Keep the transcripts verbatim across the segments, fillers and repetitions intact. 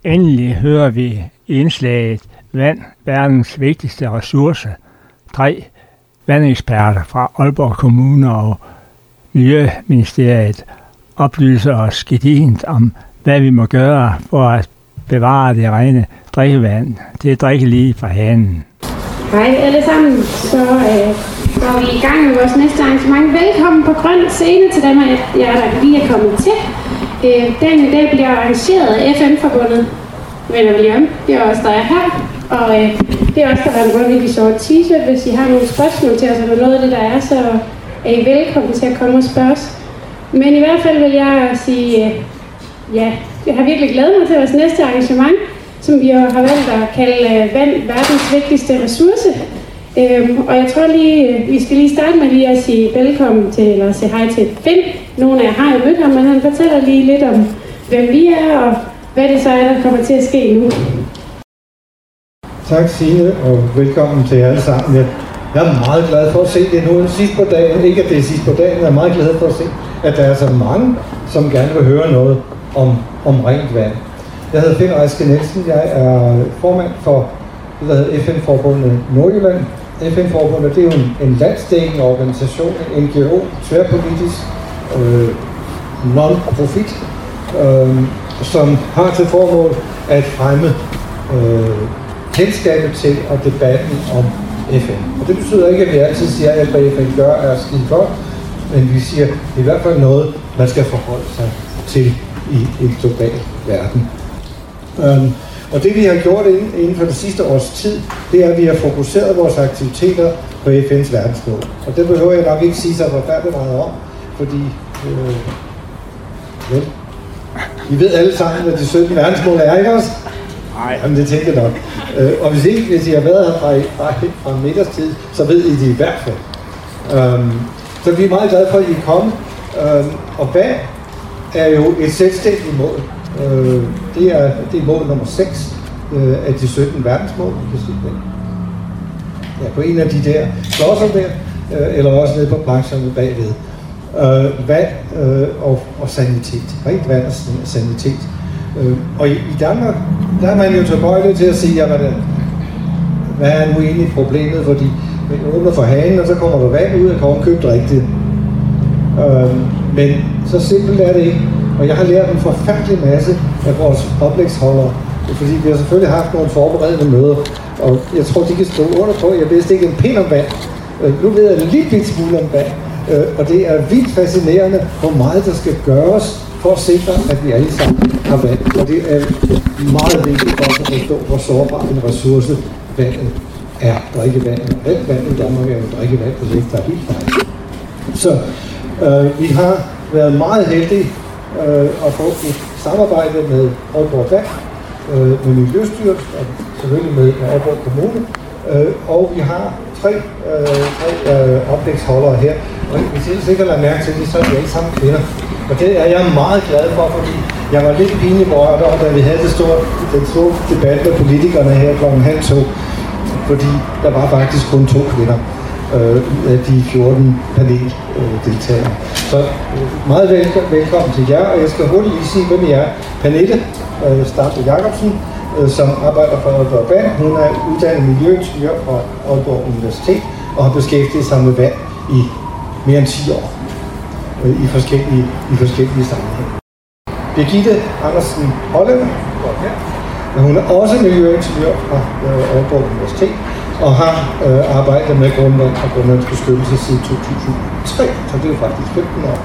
Endelig hører vi indslaget Vand, verdens vigtigste ressource. Tre vandeksperter fra Aalborg Kommune og Miljøministeriet oplyser os gedigent om, hvad vi må gøre for at bevare det rene drikkevand. Det er drikke lige fra hanen. Hej alle sammen, så øh, går vi i gang med vores næste arrangement. Velkommen på Grøn Scene til dem, jeg der lige er kommet til. Øh, den i dag bliver arrangeret af F N-forbundet. Venner vi lige om. Det er også der er her. Og øh, det er også der er en Rødvig Sort t-shirt. Hvis I har nogle spørgsmål til os, eller noget af det der er, så er I velkommen til at komme og spørge os. Men i hvert fald vil jeg sige, øh, ja, jeg har virkelig glædet mig til vores næste arrangement, som vi jo har valgt at kalde vand, verdens vigtigste ressource. Øhm, og jeg tror lige, vi skal lige starte med lige at sige velkommen til, eller sige hej til Finn. Nogle af jer har jo mødt ham, men han fortæller lige lidt om, hvem vi er, og hvad det så er, der kommer til at ske nu. Tak Signe, og velkommen til jer alle sammen. Jeg er meget glad for at se det nu sidst på dagen. Ikke at det er sidst på dagen, jeg er meget glad for at se, at der er så mange, som gerne vil høre noget om, om rent vand. Jeg hedder Finn Reiske Nielsen. Jeg er formand for det, der hedder F N-forbundet Nordjylland. F N-forbundet, det er jo en, en landsdækkende organisation, en N G O, tværpolitisk, øh, non-profit, øh, som har til formål at fremme øh, kendskabet til og debatten om F N. Og det betyder ikke, at vi altid siger, at hvad F N gør er skide godt, men vi siger, at det er i hvert fald noget, man skal forholde sig til i en global verden. Um, og det vi har gjort inden, inden for det sidste års tid, det er, at vi har fokuseret vores aktiviteter på F N's verdensmål. Og det behøver jeg nok ikke sige så forfærdeligt meget om, fordi øh, vel, I ved alle sammen, hvad de sytten verdensmål er, ikke også? Nej, jamen det tænker jeg nok. Øh, og hvis ikke, hvis I har været her fra, fra, fra middagstid, så ved I det i hvert fald. Um, så vi er meget glade for, at I er kommet. Um, og vand er jo et selvstændigt mål. Uh, det, er, det er mål nummer seks uh, af de sytten verdensmål. Ja, på en af de der klodser der, uh, eller også nede på plancherne bagved. Uh, vand uh, og, og sanitet. Rent vand og sanitet. Uh, og i, i Danmark, der er man jo tilbøjelig til at sige, jamen, hvad er nu egentlig problemet, fordi man åbner for hanen, og så kommer der vand ud, og kan købe drikke det. Uh, men så simpelt er det ikke. Og jeg har lært en forfærdelig masse af vores oplægsholdere, fordi vi har selvfølgelig haft nogle forberedende møder, og jeg tror, de kan stå under på, jeg vidste ikke en pind om vand. Uh, nu ved jeg en lille bit smule om vand, uh, og det er vildt fascinerende, hvor meget der skal gøres for at sikre, at vi alle sammen har vand. Og det er meget vigtigt for os at forstå, hvor sårbar en ressource vandet er. Drikkevand. Alt vand i Danmark er jo drikkevand, hvis ikke der er helt fejl. Så øh, vi har været meget heldige øh, at få et samarbejde med Aalborg Vand, øh, med Miljøstyrelsen og selvfølgelig med, med Aalborg Kommune. Øh, og vi har tre, øh, tre øh, oplægsholdere her. Og hvis I sikkert lader mærke til det, så er de alle sammen kvinder. Og det er jeg meget glad for, fordi jeg var lidt pinlig berørt over, da vi havde det store, den store debat med politikerne her klokken halv to. Fordi der var faktisk kun to kvinder øh, af de fjorten paneldeltagere. Øh, så øh, meget velkommen, velkommen til jer, og jeg skal hurtigt lige sige, hvem I er. Pernille øh, Stampe Jacobsen, øh, som arbejder for Aalborg Vand. Hun er uddannet miljøingeniør fra Aalborg Universitet og har beskæftiget sig med vand i mere end ti år. I forskellige, i forskellige sammenhænge. Birgitte Andersen Hollænder, hun er også miljøingeniør fra øh, Aalborg Universitet og har øh, arbejdet med grundvand og grundvandsbeskyttelse siden to tusind og tre, så det er jo faktisk femten år.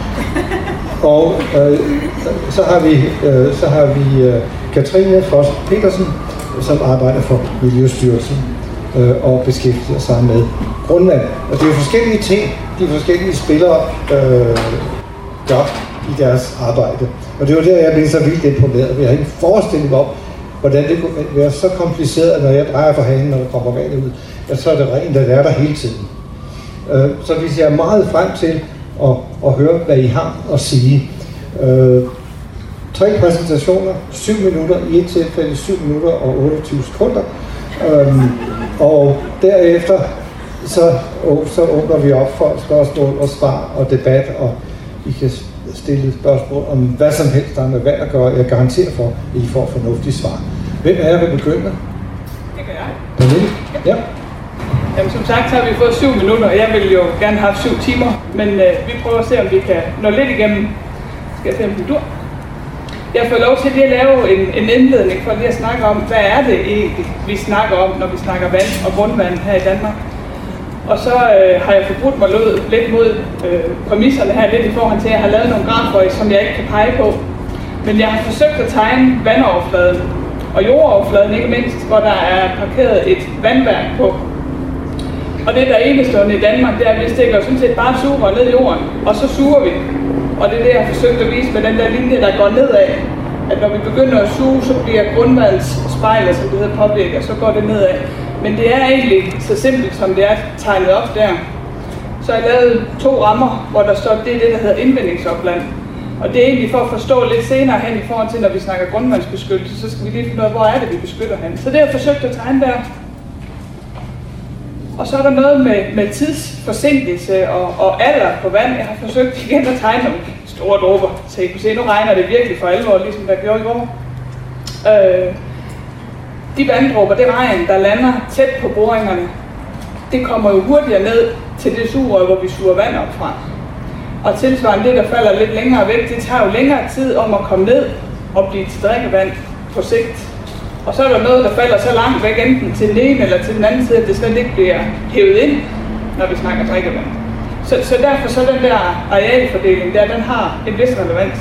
Og øh, så har vi, øh, så har vi øh, Katrine Foss Petersen, som arbejder for Miljøstyrelsen øh, og beskæftiger sig med grundvand. Og det er jo forskellige ting, de forskellige spillere øh, gør i deres arbejde. Og det var der, jeg blev så vildt imponeret. Jeg har ikke forestillet om, hvordan det kunne være så kompliceret, når jeg drejer for hanen, når der kommer vand ud. Ja, så er det rent, at det er der hele tiden. Øh, så vi ser meget frem til at, at høre, hvad I har at sige. Øh, tre præsentationer, syv minutter, i et tilfælde syv minutter og otteogtyve sekunder. Øh, og derefter så, så åbner vi op for spørgsmål og svar og debat, og I kan stillet spørgsmål om hvad som helst, der er med vand at gøre. Jeg garanterer for, at I får fornuftige svar. Hvem er jeg, vil begynde? Det gør jeg. Pernille? Ja. Jamen, som sagt, så har vi fået syv minutter, og jeg vil jo gerne have syv timer, men øh, vi prøver at se, om vi kan nå lidt igennem. Skal jeg se, om det dur? Jeg får lov til lige at lave en, en indledning for lige at snakke om, hvad er det egentlig, vi snakker om, når vi snakker vand og grundvand her i Danmark. Og så øh, har jeg forbrudt mig lidt mod øh, præmisserne her, lidt i forhold til, at jeg har lavet nogle grafer, som jeg ikke kan pege på. Men jeg har forsøgt at tegne vandoverfladen og jordoverfladen ikke mindst, hvor der er parkeret et vandværk på. Og det, der er enestående i Danmark, det er, at vi stikker jo sådan set bare sugerør ned i jorden, og så suger vi. Og det er det, jeg har forsøgt at vise med den der linje, der går nedad. At når vi begynder at suge, så bliver grundvandsspejlet, som det hedder, påvirket, og så går det nedad. Men det er egentlig så simpelt, som det er tegnet op der. Så har jeg lavet to rammer, hvor der står, det er det, der hedder indvindingsopland. Og det er egentlig for at forstå lidt senere hen i forhold til, når vi snakker grundvandsbeskyttelse, så skal vi lige finde ud af, hvor er det, vi beskytter hen. Så det har jeg forsøgt at tegne der. Og så er der noget med, med tidsforsinkelse og, og alder på vand. Jeg har forsøgt igen at tegne nogle store dråber, så I kan se, nu regner det virkelig for alvor, ligesom der gjorde i går. Øh, de vanddråber, det regn, der lander tæt på boringerne, det kommer jo hurtigere ned til det sugerør, hvor vi suger vand op fra. Og tilsvarende det, der falder lidt længere væk, det tager jo længere tid om at komme ned og blive til drikkevand på sigt. Og så er der noget, der falder så langt væk, enten til den ene eller til den anden side, at det slet ikke bliver hævet ind, når vi snakker drikkevand. Så, så derfor så den der arealfordeling der, den har en vis relevans.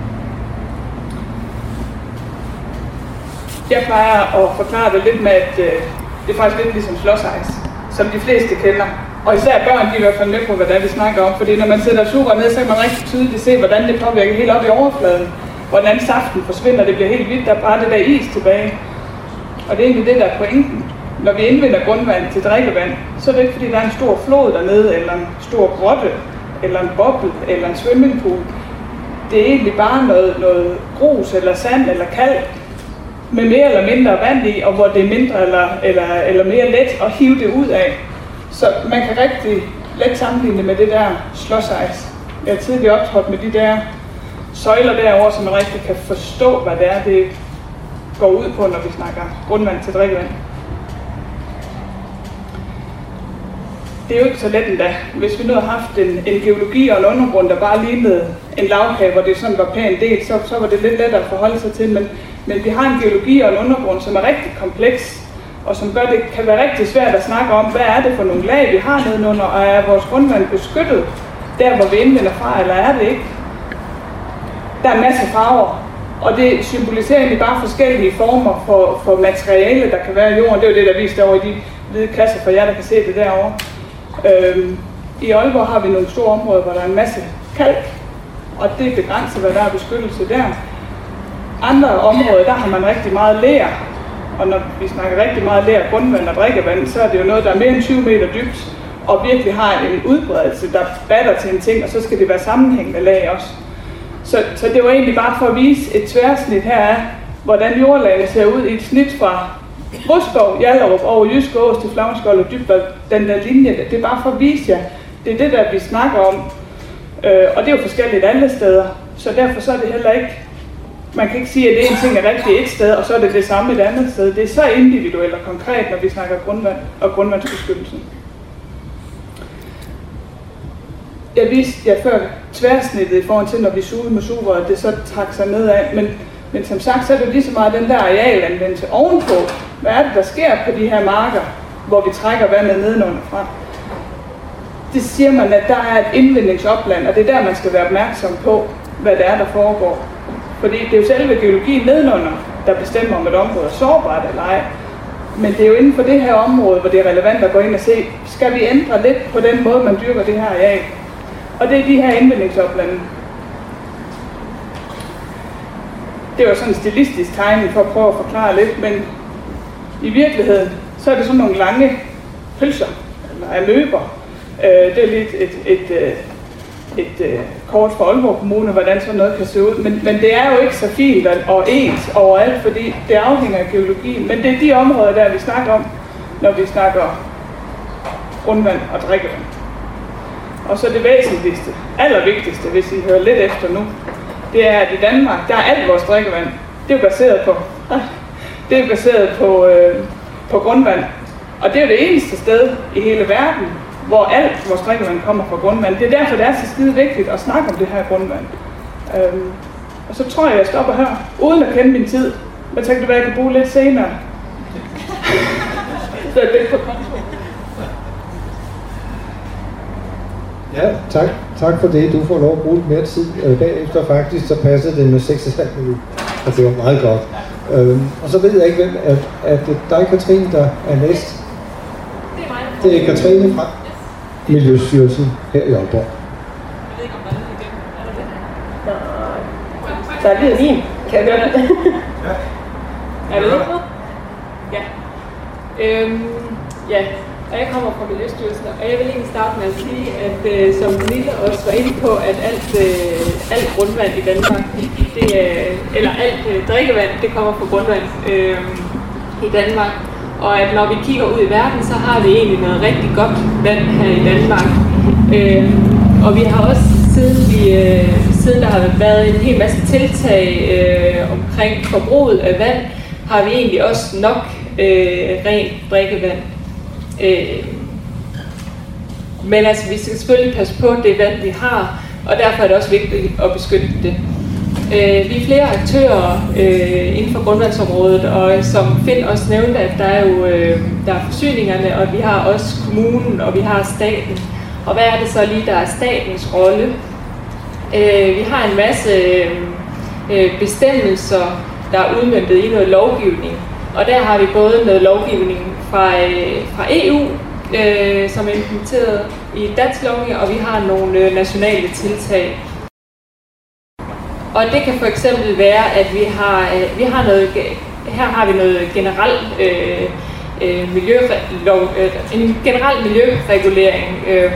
Jeg plejer at forklare det lidt med, at øh, det er faktisk lidt ligesom slåsejs, som de fleste kender. Og især børn, de er i hvert fald med på, hvad det er, vi snakker om. Fordi når man sætter sugerør ned, så kan man rigtig tydeligt se, hvordan det påvirker helt op i overfladen. Hvordan saften forsvinder, det bliver helt hvidt, der er bare det der is tilbage. Og det er egentlig det, der er pointen. Når vi indvinder grundvand til drikkevand, så er det ikke fordi, der er en stor flod dernede, eller en stor grotte, eller en boble, eller en swimmingpool. Det er egentlig bare noget, noget grus, eller sand, eller kalk, med mere eller mindre vand i, og hvor det er mindre eller, eller, eller mere let at hive det ud af. Så man kan rigtig let sammenligne med det der slåsejs. Jeg har tidligere optrådt med de der søjler derovre, så man rigtig kan forstå, hvad det er, det går ud på, når vi snakker grundvand til drikkevand. Det er jo ikke så let endda. Hvis vi nu har haft en, en geologi og en undergrund, der bare lignede en lavkage, hvor det sådan var pænt delt, så, så var det lidt lettere at forholde sig til. Men, men vi har en geologi og en undergrund, som er rigtig kompleks, og som gør, det kan være rigtig svært at snakke om, hvad er det for nogle lag, vi har nedenunder, og er vores grundvand beskyttet der, hvor vi indvinder fra, eller er det ikke? Der er en masse farver, og det symboliserer egentlig bare forskellige former for, for materiale, der kan være i jorden. Det er jo det, der er vist over i de hvide kasser for jer, der kan se det derovre. Øhm, I Aalborg har vi nogle store områder, hvor der er en masse kalk, og det begrænser, hvad der er beskyttelse der. Andre områder, der har man rigtig meget ler, og når vi snakker rigtig meget ler, grundvand og drikkevand, så er det jo noget, der er mere end tyve meter dybt, og virkelig har en udbredelse, der batter til en ting, og så skal det være sammenhængende lag også. Så, så det var egentlig bare for at vise et tværsnit her af, hvordan jordlaget ser ud i et snit fra Rudskov, Hjallerup over Jyske Ås til Flagenskjold og Dybvad, den der linje. Det er bare for at vise jer, det er det, der vi snakker om. Øh, og det er jo forskelligt alle steder, så derfor så er det heller ikke, man kan ikke sige, at det ene ting er rigtigt et sted, og så er det det samme et andet sted. Det er så individuelt og konkret, når vi snakker grundvand og grundvandsbeskyttelse. Jeg viste jer før tværsnittet i forhold til, når vi sugede med sugerøret, det så trak sig nedad, men, men som sagt, så er det lige så meget den der arealanvendelse ovenpå. Hvad er det, der sker på de her marker, hvor vi trækker vandet nedenunder fra? Det siger man, at der er et indvindingsopland, og det er der, man skal være opmærksom på, hvad det er, der foregår. Fordi det er jo selve geologien nedenunder, der bestemmer, om et område er sårbart eller ej. Men det er jo inden for det her område, hvor det er relevant at gå ind og se, skal vi ændre lidt på den måde, man dyrker det her areal? Og det er de her indvindingsoplande. Det var sådan en stilistisk tegning for at prøve at forklare lidt, men i virkeligheden, så er det sådan nogle lange pølser, eller amøber. Det er lidt et, et, et, et, et kort for Aalborg Kommune, hvordan sådan noget kan se ud. Men, men det er jo ikke så fint og ens overalt, fordi det afhænger af geologien. Men det er de områder, der vi snakker om, når vi snakker grundvand og drikkevand. og så det væsentligste, allervigtigste, hvis I hører lidt efter nu, det er, at i Danmark, der er alt vores drikkevand, det er jo baseret på, det er baseret på, øh, på grundvand. Og det er jo det eneste sted i hele verden, hvor alt vores drikkevand kommer fra grundvand. Det er derfor, det er så skide vigtigt at snakke om det her grundvand. Øhm, og så tror jeg, jeg stopper her, uden at kende min tid. Men så kan det være, at jeg kan bruge lidt senere. Så er det lidt på konto. Ja, tak. Tak for det. Du får lov at bruge lidt mere tid. Øh, bagefter faktisk, så passede det med seks komma fem minutter. Og det var meget godt. Øhm, og så ved jeg ikke, hvem at, at dig, Katrine, der er næst. Det er mig. Det er Katrine fra Miljøstyrelsen her i Aalborg. Jeg ved ikke, om der er lyd igen. Er der det? Der er lyd i min. Kan jeg gøre det? Ja. Er det ikke? Ja. Øhm, ja, og jeg kommer fra Miljøstyrelsen, og jeg vil egentlig starte med at sige, at øh, som Pernille også var inde på, at alt, øh, alt grundvand i Danmark, det, øh, eller alt øh, drikkevand, det kommer fra grundvand øh, i Danmark. Og at når vi kigger ud i verden, så har vi egentlig noget rigtig godt vand her i Danmark. Øh, og vi har også, siden, vi, øh, siden der har været en hel masse tiltag øh, omkring forbruget af vand, har vi egentlig også nok øh, rent drikkevand. Øh, men altså, vi skal selvfølgelig passe på det vand, vi har, og derfor er det også vigtigt at beskytte det. Øh, vi er flere aktører øh, inden for grundvandsområdet, og som Finn også nævnte, at der er jo øh, der er forsyningerne, og vi har også kommunen, og vi har staten. Og hvad er det så lige, der er statens rolle? Øh, vi har en masse øh, bestemmelser, der er udmøntet i noget lovgivning, og der har vi både noget lovgivning fra, øh, fra E U, øh, som er implementeret i dansk lovgivning, og vi har nogle øh, nationale tiltag. Og det kan for eksempel være, at vi har, øh, vi har noget, her har vi noget generelt øh, øh, miljølov, øh, en generel miljøregulering, øh,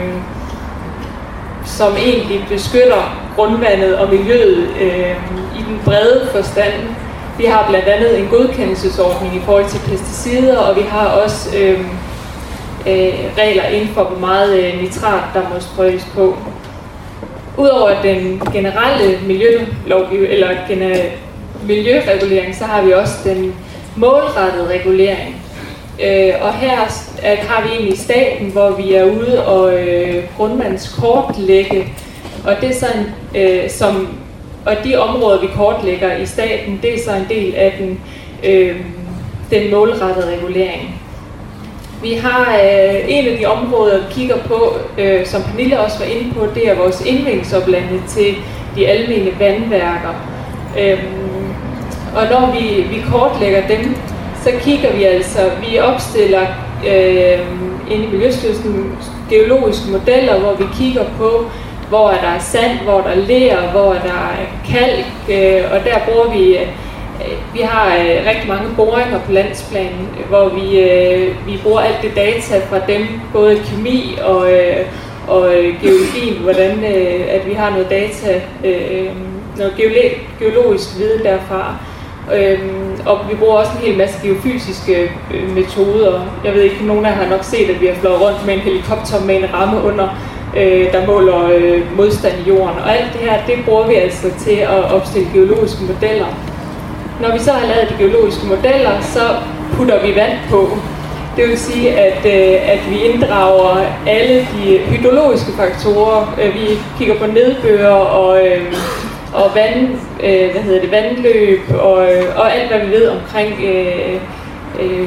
som egentlig beskytter grundvandet og miljøet øh, i den brede forstand. Vi har blandt andet en godkendelsesordning i forhold til pesticider, og vi har også øh, øh, regler inden for, hvor meget øh, nitrat, der må sprøjtes på. Udover den generelle miljølovgivning eller gener- miljøregulering, så har vi også den målrettede regulering. Øh, og her at, har vi egentlig staten, hvor vi er ude og øh, grundvandskortlægge, og det er sådan, øh, som og de områder, vi kortlægger i staten, det er så en del af den, øh, den målrettede regulering. Vi har øh, en af de områder, vi kigger på, øh, som Pernille også var inde på, det er vores indvindingsoplande til de almene vandværker. Øhm, og når vi, vi kortlægger dem, så kigger vi altså, vi opstiller øh, inde i Miljøstyrelsen geologiske modeller, hvor vi kigger på, hvor der er sand, hvor der er ler, hvor der er kalk, øh, og der bruger vi, øh, vi har øh, rigtig mange boringer på landsplan, hvor vi, øh, vi bruger alt det data fra dem, både kemi og, øh, og geologien, hvordan øh, at vi har noget data, øh, noget geolo- geologisk viden derfra. Øhm, og vi bruger også en hel masse geofysiske øh, metoder. Jeg ved ikke, nogen af jer har nok set, at vi har flået rundt med en helikopter med en ramme under, øh, der måler øh, modstand i jorden. Og alt det her, det bruger vi altså til at opstille geologiske modeller. Når vi så har lavet de geologiske modeller, så putter vi vand på. Det vil sige, at, øh, at vi inddrager alle de hydrologiske faktorer. Øh, vi kigger på nedbør og øh, og vand, øh, hvad hedder det, vandløb og, og alt hvad vi ved omkring øh, øh,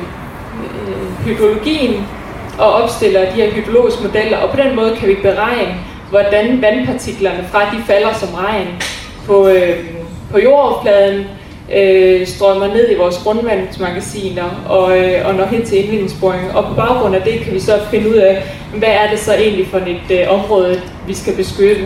hydrologien, og opstiller de her hydrologiske modeller, og på den måde kan vi beregne, hvordan vandpartiklerne fra de falder som regn på, øh, på jordoverfladen, øh, strømmer ned i vores grundvandsmagasiner og, øh, og når hen til indvindingsboringen. Og på baggrund af det kan vi så finde ud af, hvad er det så egentlig for et øh, område, vi skal beskytte.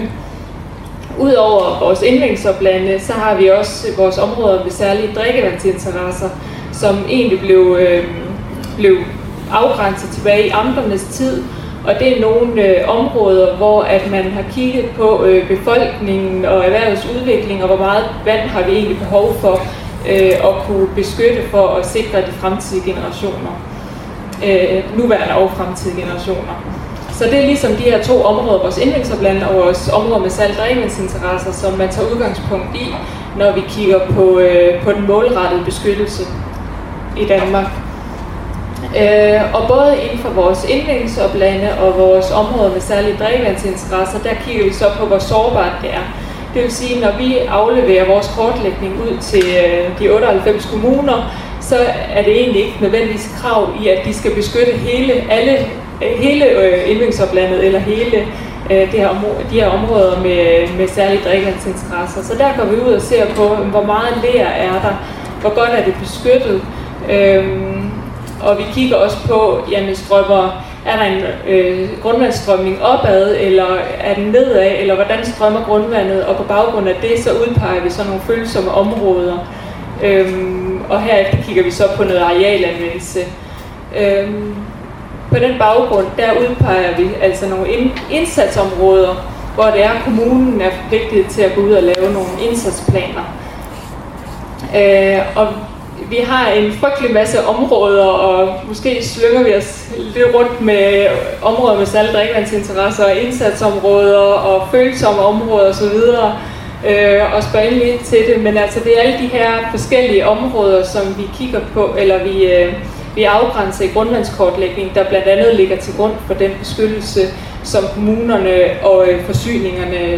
Udover vores indvindingsoplande, så har vi også vores områder med særlige drikkevandsinteresser, som egentlig blev, øh, blev afgrænset tilbage i amternes tid. Og det er nogle øh, områder, hvor at man har kigget på øh, befolkningen og erhvervsudvikling, og hvor meget vand har vi egentlig behov for øh, at kunne beskytte for at sikre de fremtidige generationer. Øh, nuværende og fremtidige generationer. Så det er ligesom de her to områder, vores indvindingsopland og vores områder med særlige drikkevandsinteresser, som man tager udgangspunkt i, når vi kigger på, øh, på den målrettede beskyttelse i Danmark. Øh, og både inden for vores indvindingsoplande og vores områder med særlige drikkevandsinteresser, der kigger vi så på, hvor sårbart det er. Det vil sige, når vi afleverer vores kortlægning ud til øh, de otteoghalvfems kommuner, så er det egentlig ikke nødvendigvis krav i, at de skal beskytte hele, alle, hele øh, indvindingsoplandet eller hele øh, det her område, de her områder med, med særlige drikkevandsinteresser. Så der går vi ud og ser på, hvor meget ler er der, hvor godt er det beskyttet. Øhm, og vi kigger også på, jamen strømmer, er der en øh, grundvandsstrømning opad, eller er den nedad, eller hvordan strømmer grundvandet, og på baggrund af det, så udpeger vi så nogle følsomme områder. Øhm, og herefter kigger vi så på noget arealanvendelse. Øhm, på den baggrund, der udpeger vi altså nogle indsatsområder, hvor det er, kommunen er forpligtet til at gå ud og lave nogle indsatsplaner. Øh, og vi har en frygtelig masse områder, og måske slynger vi os lidt rundt med områder med særlige drikkevandsinteresser, indsatsområder og følsomme områder osv., øh, og spørger endelig til det. Men altså, det er alle de her forskellige områder, som vi kigger på, eller vi, øh, vi afgrænser i grundvandskortlægning, der blandt andet ligger til grund for den beskyttelse, som kommunerne og øh, forsyningerne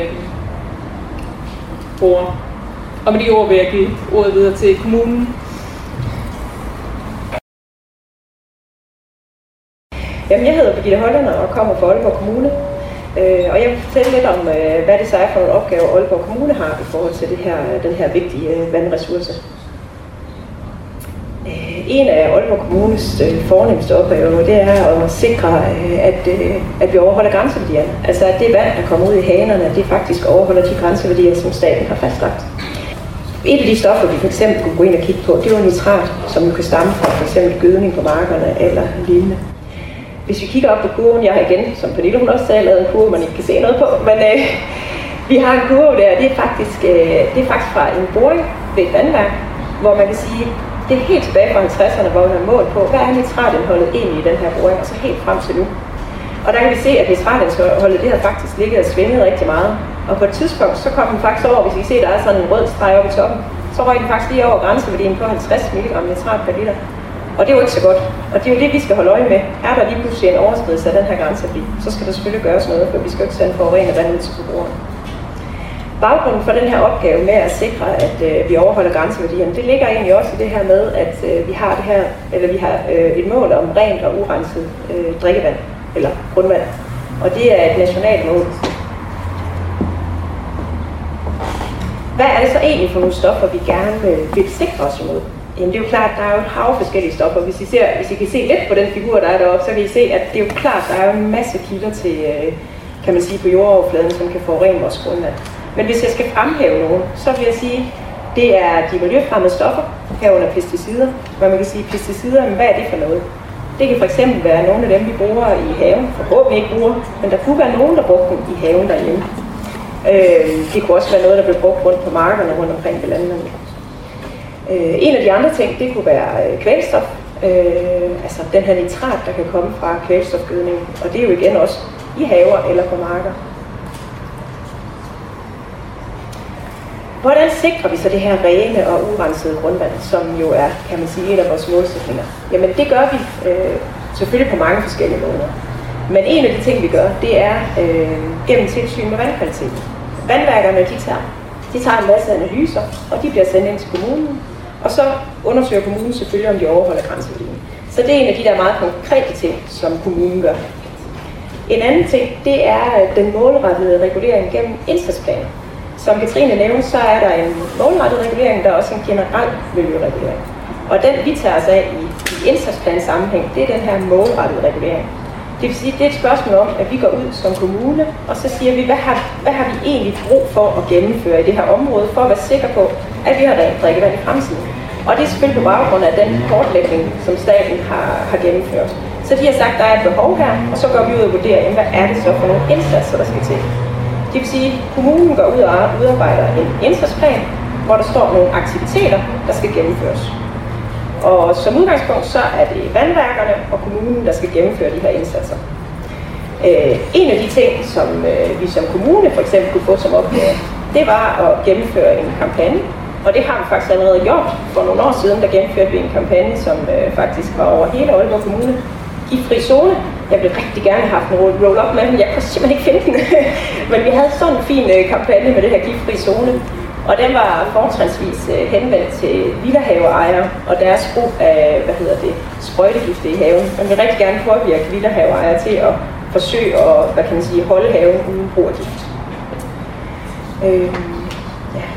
bruger. Og med de ord vil jeg give ordet videre til kommunen. Jamen, jeg hedder Birgitte Hollander og kommer fra Aalborg Kommune. Øh, og jeg vil fortælle lidt om, øh, hvad det så er for nogle opgaver, Aalborg Kommune har i forhold til det her, den her vigtige øh, vandressource. Øh, en af Aalborg Kommunes øh, fornemmeste opgaver, det er at sikre, øh, at, øh, at vi overholder grænseværdierne. Altså, at det vand, der kommer ud i hanerne, det faktisk overholder de grænseværdier, som staten har fastlagt. Et af de stoffer, vi for eksempel kunne gå ind og kigge på, det var nitrat, som jo kan stamme fra for eksempel gødning på markerne eller lignende. Hvis vi kigger op på kurven, jeg har igen, som Pernille hun også sagde, lavet en kurve, man ikke kan se noget på, men øh, vi har en kurve der, det er faktisk, øh, det er faktisk fra en boring ved et vandværk, hvor man kan sige, det er helt tilbage fra halvtredserne, hvor man har målt på, hvad er nitratindholdet egentlig i den her boring, og så helt frem til nu. Og der kan vi se, at nitratindholdet, det har faktisk ligget og svinget rigtig meget. Og på et tidspunkt, så kom den faktisk over, hvis I kan se, der er sådan en rød streg oppe i toppen, så røg den faktisk lige over grænseværdien på halvtreds milligram nitrat per liter. Og det er jo ikke så godt. Og det er jo det, vi skal holde øje med. Er der lige pludselig en overskridelse af den her grænseværdi, så skal der selvfølgelig gøres noget, for vi skal jo ikke sende forurenet vand ud til forbrugerne. Baggrunden for den her opgave med at sikre, at øh, vi overholder grænseværdierne, det ligger egentlig også i det her med, at øh, vi har det her, eller vi har øh, et mål om rent og urenset øh, drikkevand, eller grundvand. Og det er et nationalt mål. Hvad er det så egentlig for nogle stoffer, vi gerne vil, vil sikre os imod? Jamen det er jo klart, der er jo et hav forskellige stoffer. Hvis I, ser, hvis I kan se lidt på den figur, der er deroppe, så kan I se, at det er jo klart, der er jo en masse kilder til, kan man sige, på jordoverfladen, som kan forurene vores grundvand. Men hvis jeg skal fremhæve nogen, så vil jeg sige, det er de miljøfremmede stoffer, herunder pesticider. Hvor man kan sige, pesticider, men hvad er det for noget? Det kan fx være nogle af dem, vi bruger i haven, forhåbentlig ikke bruger, men der kunne være nogen, der brugte dem i haven derhjemme. Øh, det kunne også være noget, der blev brugt rundt på markerne rundt omkring ved landene. Øh, en af de andre ting, det kunne være øh, kvælstof. Øh, altså den her nitrat, der kan komme fra kvælstofgødning. Og det er jo igen også i haver eller på marker. Hvordan sikrer vi så det her rene og urensede grundvand, som jo er, kan man sige, en af vores målsætninger? Jamen det gør vi øh, selvfølgelig på mange forskellige måder. Men en af de ting, vi gør, det er øh, gennem tilsyn med vandkvaliteten. Vandværkerne, de tager, de tager en masse analyser, og de bliver sendt ind til kommunen. Og så undersøger kommunen selvfølgelig, om de overholder grænseværdien. Så det er en af de der meget konkrete ting, som kommunen gør. En anden ting, det er den målrettede regulering gennem indsatsplaner. Som Katrine nævnte, så er der en målrettet regulering, der er også en generel miljøregulering. Og den vi tager os af i, i indsatsplan sammenhæng, det er den her målrettede regulering. Det vil sige, det er et spørgsmål om, at vi går ud som kommune, og så siger vi, hvad har, hvad har vi egentlig brug for at gennemføre i det her område, for at være sikre på, at vi har rent drikkevand i fremtiden. Og det er selvfølgelig på baggrund af den kortlægning, som staten har, har gennemført. Så de har sagt, at der er et behov her, og så går vi ud og vurderer, hvad er det så for nogle indsatser, der skal til. Det vil sige, at kommunen går ud og udarbejder en indsatsplan, hvor der står nogle aktiviteter, der skal gennemføres. Og som udgangspunkt, så er det vandværkerne og kommunen, der skal gennemføre de her indsatser. Øh, en af de ting, som øh, vi som kommune for eksempel kunne få som opgave, det var at gennemføre en kampagne. Og det har vi faktisk allerede gjort. For nogle år siden, der gennemførte vi en kampagne, som øh, faktisk var over hele Aalborg Kommune. Giftfri zone. Jeg ville rigtig gerne have haft en roll-up med, men jeg kunne simpelthen ikke finde den. Men vi havde sådan en fin øh, kampagne med det her giftfri zone. Og den var fortrinsvis øh, henvendt til villahaveejere og deres brug af, hvad hedder det, sprøjtegifte i haven. Man vil rigtig gerne påvirke villahaveejere til at forsøge at, hvad kan man sige, holde haven uden brug af gift. Øh, ja.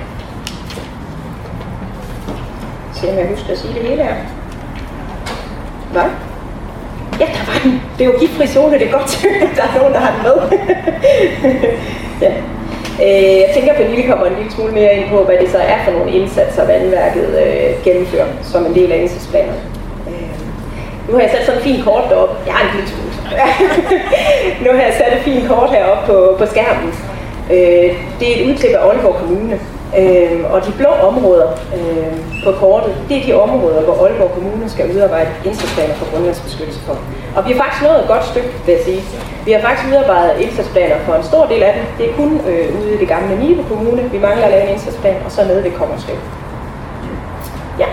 Se om jeg husker at sige det hele her. Hvad? Ja, der var den. Det er jo giftfri zone, det er godt. Der er nogen, der har den med. Ja. Jeg tænker, at Pernille kommer en lille smule mere ind på, hvad det så er for nogle indsatser, vandværket øh, gennemfører som en del af indsatsplanerne. Øh, nu har jeg sat sådan et fint kort deroppe. Jeg har en lille smule. Nu har jeg sat et fint kort heroppe på, på skærmen. Øh, det er et udklip af Aalborg Kommune. Øh, og de blå områder øh, på kortet, det er de områder, hvor Aalborg Kommune skal udarbejde indsatsplaner for grundvandsbeskyttelse for. Og vi har faktisk nået et godt stykke, vil jeg sige. Vi har faktisk udarbejdet indsatsplaner for en stor del af dem. Det er kun øh, ude i det gamle Nibe Kommune. Vi mangler at lave en indsatsplan, og så nede ved Kommerslev. Ja.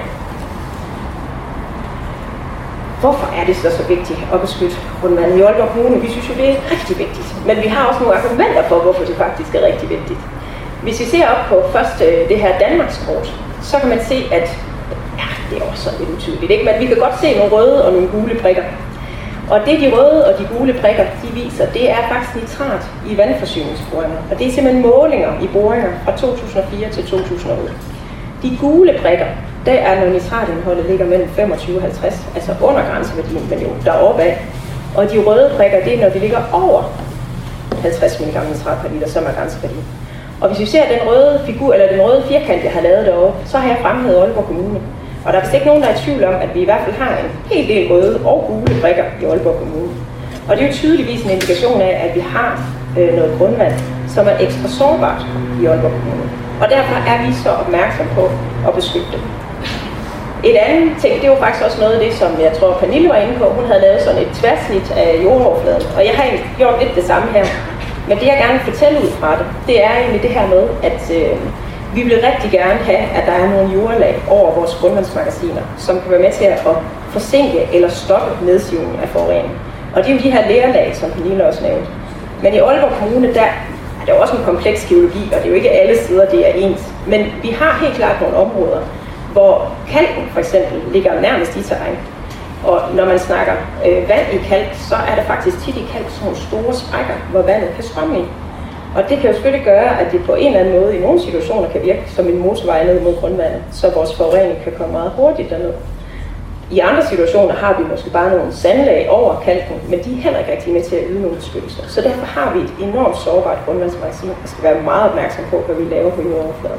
Hvorfor er det så så vigtigt at beskytte grundvandet i Aalborg Kommune? Vi synes jo, det er rigtig vigtigt. Men vi har også nogle argumenter for, hvorfor det faktisk er rigtig vigtigt. Hvis vi ser op på først øh, det her Danmarkskort, så kan man se, at ja, det er også sådan lidt utydeligt, ikke? Men vi kan godt se nogle røde og nogle gule prikker. Og det de røde og de gule prikker, de viser, det er faktisk nitrat i vandforsyningsboringer. Og det er simpelthen målinger i boringer fra to tusind og fire til to tusind og otte. De gule prikker, det er når nitratindholdet ligger mellem femogtyve og halvtreds, altså under grænseværdien, men jo deroppe af. Og de røde prikker, det er når de ligger over halvtreds milligram nitrat per liter, som er grænseværdien. Og hvis vi ser den røde figur, eller den røde firkant, jeg har lavet derovre, så har jeg fremhævet Aalborg Kommune. Og der er vist ikke nogen, der er i tvivl om, at vi i hvert fald har en hel del røde og gule prikker i Aalborg Kommune. Og det er jo tydeligvis en indikation af, at vi har øh, noget grundvand, som er ekstra sårbart i Aalborg Kommune. Og derfor er vi så opmærksom på at beskytte det. Et andet ting, det er jo faktisk også noget af det, som jeg tror Pernille var inde på. Hun havde lavet sådan et tværsnit af jordoverfladen, og jeg har egentlig gjort lidt det samme her. Men det jeg gerne vil fortælle ud fra det, det er egentlig det her med, at øh, vi vil rigtig gerne have, at der er nogle jordlag over vores grundvandsmagasiner, som kan være med til at forsinke eller stoppe nedsivningen af forurening. Og det er jo de her lerlag, som Pernille også nævnte. Men i Aalborg Kommune, der er der også en kompleks geologi, og det er jo ikke alle steder, det er ens. Men vi har helt klart nogle områder, hvor kalken for eksempel ligger nærmest i terræn. Og når man snakker øh, vand i kalk, så er der faktisk tit i kalk sådan nogle store sprækker, hvor vandet kan strømme i. Og det kan jo selvfølgelig gøre, at det på en eller anden måde i nogle situationer kan virke som en motorvej ned mod grundvandet, så vores forurening kan komme meget hurtigt derned. I andre situationer har vi måske bare nogle sandlag over kalken, men de er heller ikke rigtig med til at yde nogle beskyttelser. Så derfor har vi et enormt sårbart grundvandsmagasin, og skal være meget opmærksom på, hvad vi laver på jordoverfladen.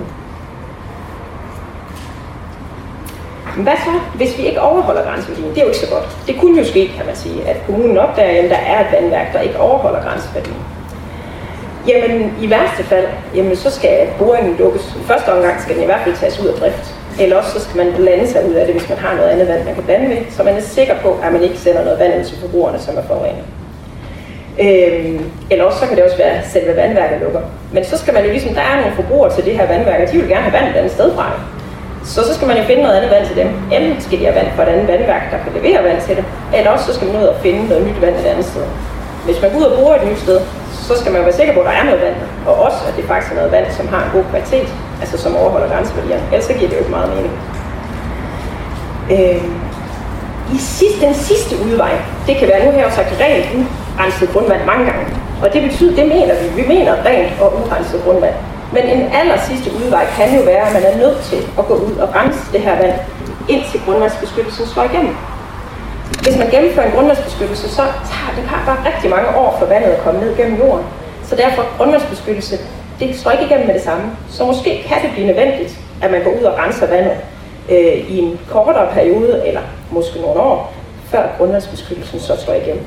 Men hvad så, hvis vi ikke overholder grænseværdien? Det er jo ikke så godt. Det kunne jo ske, kan man sige, at kommunen opdager, at der er et vandværk, der ikke overholder grænseværdien. Jamen, i værste fald, jamen, så skal boringen lukkes. I første omgang skal den i hvert fald tages ud af drift. Eller også så skal man blande sig ud af det, hvis man har noget andet vand, man kan blande med, så man er sikker på, at man ikke sender noget vand ud til forbrugerne, som er forurenet. Øhm, eller også så kan det også være, at selve vandværket lukker. Men så skal man jo ligesom, der er nogle forbrugere til det her vandværk, og de vil gerne have vand et andet sted fra. Så så skal man jo finde noget andet vand til dem. Enten skal de have vand fra et andet vandværk, der kan levere vand til dem, eller også så skal man ud og finde noget nyt vand et andet sted. Hvis man går ud og bruger et nyt sted, så skal man være sikker på, at der er noget vand, og også at det faktisk er noget vand, som har en god kvalitet, altså som overholder grænseværdierne. Ellers så giver det jo ikke meget mening. Øh, i sidste, den sidste udvej, det kan være, nu har jeg jo sagt rent urenset grundvand mange gange, og det betyder, det mener vi, vi mener rent og urenset grundvand. Men en aller sidste udvej kan jo være, at man er nødt til at gå ud og rense det her vand, indtil grundvandsbeskyttelsen slår igennem. Hvis man gennemfører en grundvandsbeskyttelse, så tager det bare rigtig mange år for vandet at komme ned gennem jorden. Så derfor grundvandsbeskyttelse, det slår ikke igennem med det samme. Så måske kan det blive nødvendigt, at man går ud og renser vandet øh, i en kortere periode, eller måske nogle år, før grundvandsbeskyttelsen så slår igennem.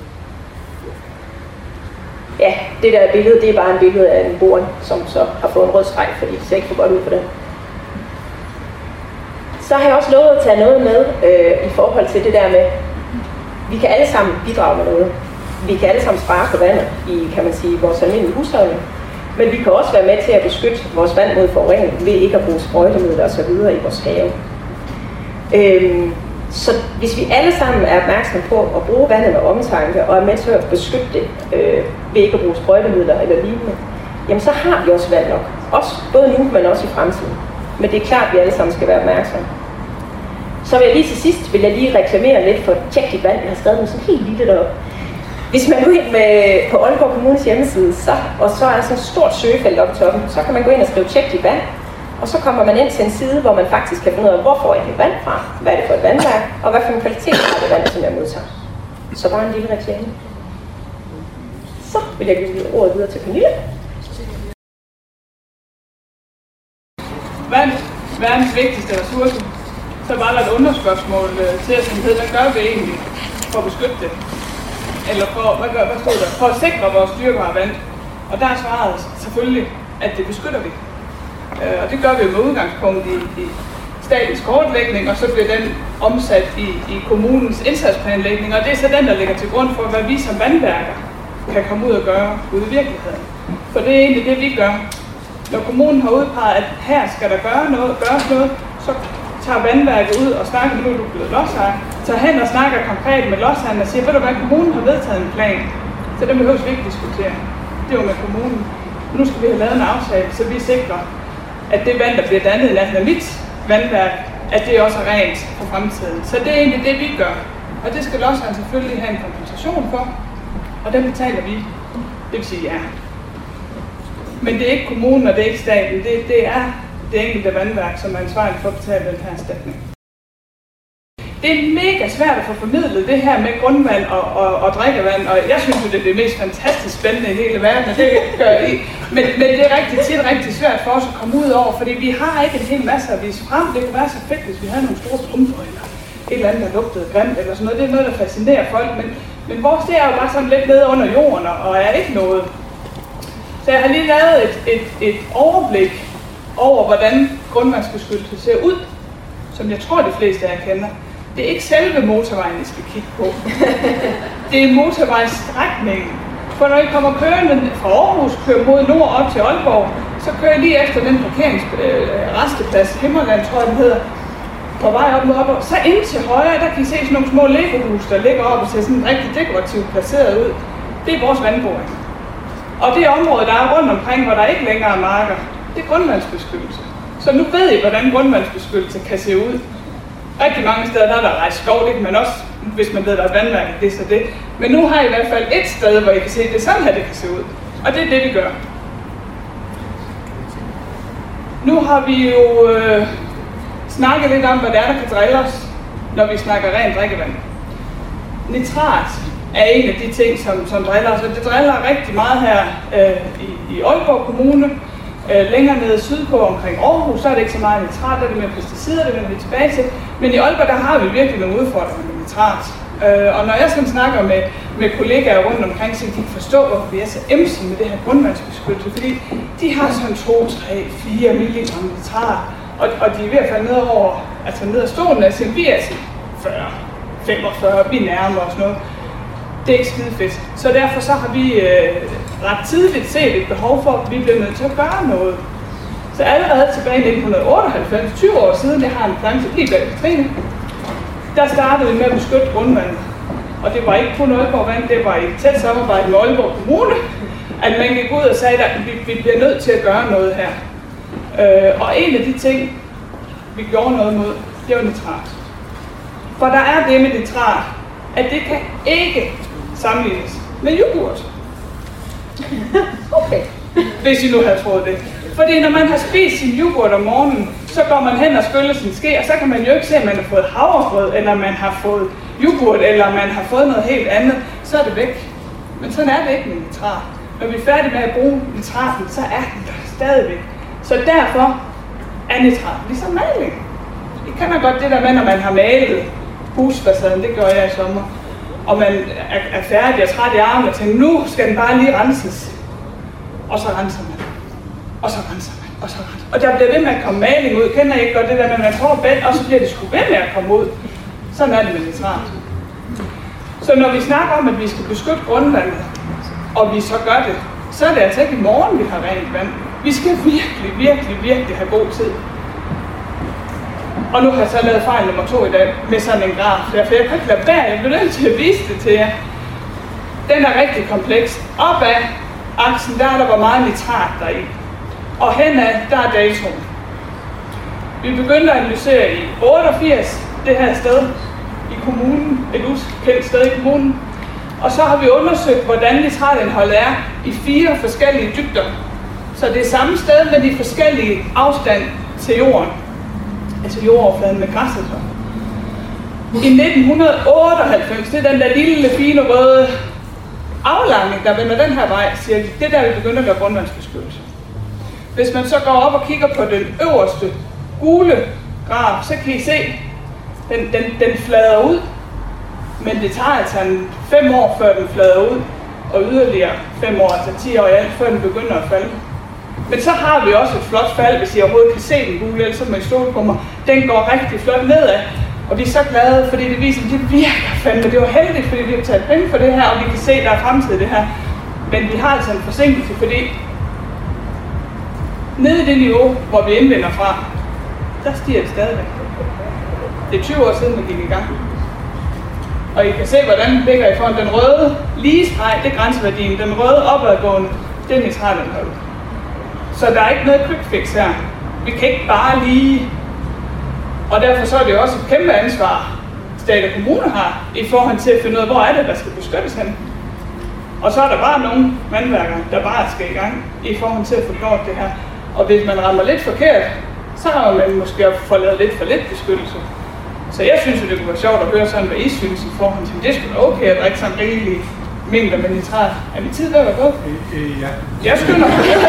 Ja, det der billede, det er bare en billede af en boring, som så har fået en rød streg, fordi det ser ikke for godt ud på den. Så har jeg også lovet at tage noget med øh, i forhold til det der med, vi kan alle sammen bidrage med noget. vi kan alle sammen spare på vandet i, kan man sige, vores almindelige husholdning. Men vi kan også være med til at beskytte vores vand mod forurening ved ikke at bruge sprøjtemidler osv. i vores have. Øhm, så hvis vi alle sammen er opmærksomme på at bruge vandet med omtanke og er med til at beskytte det øh, ved ikke at bruge sprøjtemidler eller lignende, jamen så har vi også vand nok. Også, både nu, men også i fremtiden. Men det er klart, at vi alle sammen skal være opmærksomme. Så vil jeg lige til sidst vil jeg lige reklamere lidt for Tjek dit vand. Jeg har skrevet dem sådan helt lille deroppe. Hvis man går ind med, på Aalborg Kommunes hjemmeside, så, og så er der sådan et stort søgefelt oppe i toppen, så kan man gå ind og skrive Tjek dit vand. Og så kommer man ind til en side, hvor man faktisk kan finde ud af, hvor får jeg mit vand fra, hvad er det for et vandværk, og hvad for en kvalitet har det vand, som jeg modtager. Så bare en lille reklame. Så vil jeg give ordet videre til Pernille. Vand, verdens vigtigste ressource. Så bare der et underspørgsmål til os, som hedder, hvad gør vi egentlig for at beskytte det? Eller for, hvad, gør, hvad stod der? For at sikre vores dyrebare vand. Og der er svaret selvfølgelig, at det beskytter vi. Øh, og det gør vi jo med udgangspunkt i, i statens kortlægning, og så bliver den omsat i, i kommunens indsatsplanlægning. Og det er så den, der ligger til grund for, hvad vi som vandværker kan komme ud og gøre ude i virkeligheden. For det er egentlig det, vi gør. Når kommunen har udpeget, at her skal der gøre noget, gøres noget, så tager vandværket ud og snakker, nu er du blevet lodsejer, tager hen og snakker konkret med lodsejeren og siger, ved du hvad, kommunen har vedtaget en plan, så den behøves vi ikke diskutere. Det er jo med kommunen. Nu skal vi have lavet en aftale, så vi sikrer, at det vand, der bliver dannet i nærheden af mit vandværk, at det også er rent for fremtiden. Så det er egentlig det, vi gør. Og det skal lodsejeren selvfølgelig have en kompensation for, og den betaler vi. Det vil sige ja. Men det er ikke kommunen, og det er ikke staten. Det, det er det enkelte vandværk, som er ansvarlig for at betale den her erstatning. Det er mega svært at få formidlet det her med grundvand og, og, og drikkevand, og jeg synes jo, det er det mest fantastisk spændende i hele verden, og det gør I. Men, men det er rigtig tit rigtig svært for os at komme ud over, fordi vi har ikke en hel masse at vise frem. Det kunne være så fedt, hvis vi havde nogle store pumper eller et eller andet, der lugtede grimt eller sådan noget. Det er noget, der fascinerer folk, men, men vores det er jo bare sådan lidt nede under jorden og er ikke noget. Så jeg har lige lavet et, et, et overblik over, hvordan grundvandsbeskyttelse ser ud, som jeg tror, de fleste af jer kender. Det er ikke selve motorvejen, I skal kigge på. Det er motorvejsstrækningen. For når I kommer kørende fra Aarhus, kører mod nord op til Aalborg, så kører I lige efter den parkeringsresteplads, øh, Himmerland tror jeg den hedder, på vej op mod Aalborg. Så ind til højre, der kan I se sådan nogle små Lego-hus, der ligger op og ser sådan rigtig dekorativt placeret ud. Det er vores vandboring. Og det område, der er rundt omkring, hvor der ikke længere er marker, det er grundvandsbeskyttelse. Så nu ved I, hvordan grundvandsbeskyttelse kan se ud. Rigtig mange steder, der er der rejst skov, det kan man også, hvis man ved, der er et vandværk, det er så det. Men nu har I i hvert fald et sted, hvor I kan se, at det er sådan her, det kan se ud. Og det er det, vi gør. Nu har vi jo øh, snakket lidt om, hvad det er, der kan drille os, når vi snakker rent drikkevand. Nitrat er en af de ting, som, som driller os, og det driller rigtig meget her øh, i, i Aalborg Kommune. Øh, længere nede sydpå omkring Aarhus, så er det ikke så meget nitrat, der er det med pesticider, det vender vi tilbage til. Men i Aalborg, der har vi virkelig nogle udfordringer med nitrat. Øh, og når jeg sådan snakker med, med kollegaer rundt omkring, så kan de ikke forstå, hvorfor vi er så emsige med det her grundvandsbeskyttelse. Fordi de har sådan to, tre, fire milligram nitrat, og, og de er ved at falde ned over, altså ned ad stolen, altså vi er til fyrre, femogfyrre, vi nærmer os noget. Det er ikke skide fedt. Så derfor så har vi øh, ret tidligt set et behov for, at vi bliver nødt til at gøre noget. Så allerede tilbage i nitten otteoghalvfems, tyve år siden, jeg har en planche lige bag Katrine, der startede vi med at beskytte grundvandet. Og det var ikke kun Aalborg Vand, det var i et tæt samarbejde med Aalborg Kommune, at man gik ud og sagde, at vi, vi bliver nødt til at gøre noget her. Øh, og en af de ting, vi gjorde noget mod, det var nitrat. For der er det med nitrat, at det kan ikke sammenlignes med yoghurt. Okay. Hvis I nu havde troet det. Fordi når man har spist sin yoghurt om morgenen, så går man hen og skyller sin ske, og så kan man jo ikke se, at man har fået havregrød, eller man har fået yoghurt, eller man har fået noget helt andet. Så er det væk. Men sådan er det ikke med nitrat. Når vi er færdige med at bruge nitraten, så er den der stadigvæk. Så derfor er nitrat ligesom maling. I kender godt det der med, når man har malet husfacaden, det gør jeg i sommer, og man er, er færdig og træt i armen og tænker, nu skal den bare lige renses. Og så renser man. Og så renser man. Og så renser man. Og der bliver ved med at komme maling ud. Kender I ikke godt det der med, at man får bed, og så bliver det sgu ved med at komme ud. Sådan er det med nitrat. Så når vi snakker om, at vi skal beskytte grundvandet, og vi så gør det, så er det altså ikke i morgen, vi har rent vand. Vi skal virkelig, virkelig, virkelig have god tid. Og nu har jeg så lavet fejl nummer to i dag med sådan en graf, for jeg kan ikke lade være, jeg bliver nødt til at vise det til jer. Den er rigtig kompleks. Op ad aksen, der er der, hvor meget nitrat der er i. Og henad, der er datoen. Vi begyndte at analysere i otteogfirs, det her sted i kommunen, et ukendt sted i kommunen. Og så har vi undersøgt, hvordan nitratindholdet er i fire forskellige dybder. Så det er samme sted med de forskellige afstand til jorden. Altså jordoverfladen med græsset. I nitten otteoghalvfems, det er den der lille, fine, røde aflangning, der vender den her vej, siger de, det er der, vi begynder at gøre grundvandsbeskyttelse. Hvis man så går op og kigger på den øverste gule graf, så kan I se, den, den, den flader ud. Men det tager altså fem år, før den flader ud, og yderligere fem år, altså ti år i alt, før den begynder at falde. Men så har vi også et flot fald, hvis I overhovedet kan se den gule, ellers så må I stole på mig. Den går rigtig flot nedad, og vi er så glade, fordi det viser, at det virker fandme. Det var heldigt, fordi vi har taget penge for det her, og vi kan se, at der er fremtid i det her. Men vi har altså en forsinkelse, fordi nede i det niveau, hvor vi indvender fra, der stiger det stadigvæk. Det er tyve år siden, vi gik i gang. Og I kan se, hvordan den ligger i forhold. Den røde lige streg, det er grænseværdien. Den røde opadgående, det er nitratindholdet. Så der er ikke noget quick fix her. Vi kan ikke bare lige... Og derfor så er det jo også et kæmpe ansvar, stat og kommune har, i forhold til at finde ud af, hvor er det, der skal beskyttes hen. Og så er der bare nogle vandværker, der bare skal i gang, i forhold til at få gjort det her. Og hvis man rammer lidt forkert, så har man måske fået lavet lidt for lidt beskyttelse. Så jeg synes jo, det kunne være sjovt at høre sådan, hvad I synes i forhold til, det skulle være okay at drikke sådan rigelig mængder med nitrat. Er min tid ved at være gået? Øh, ja. Jeg skynder.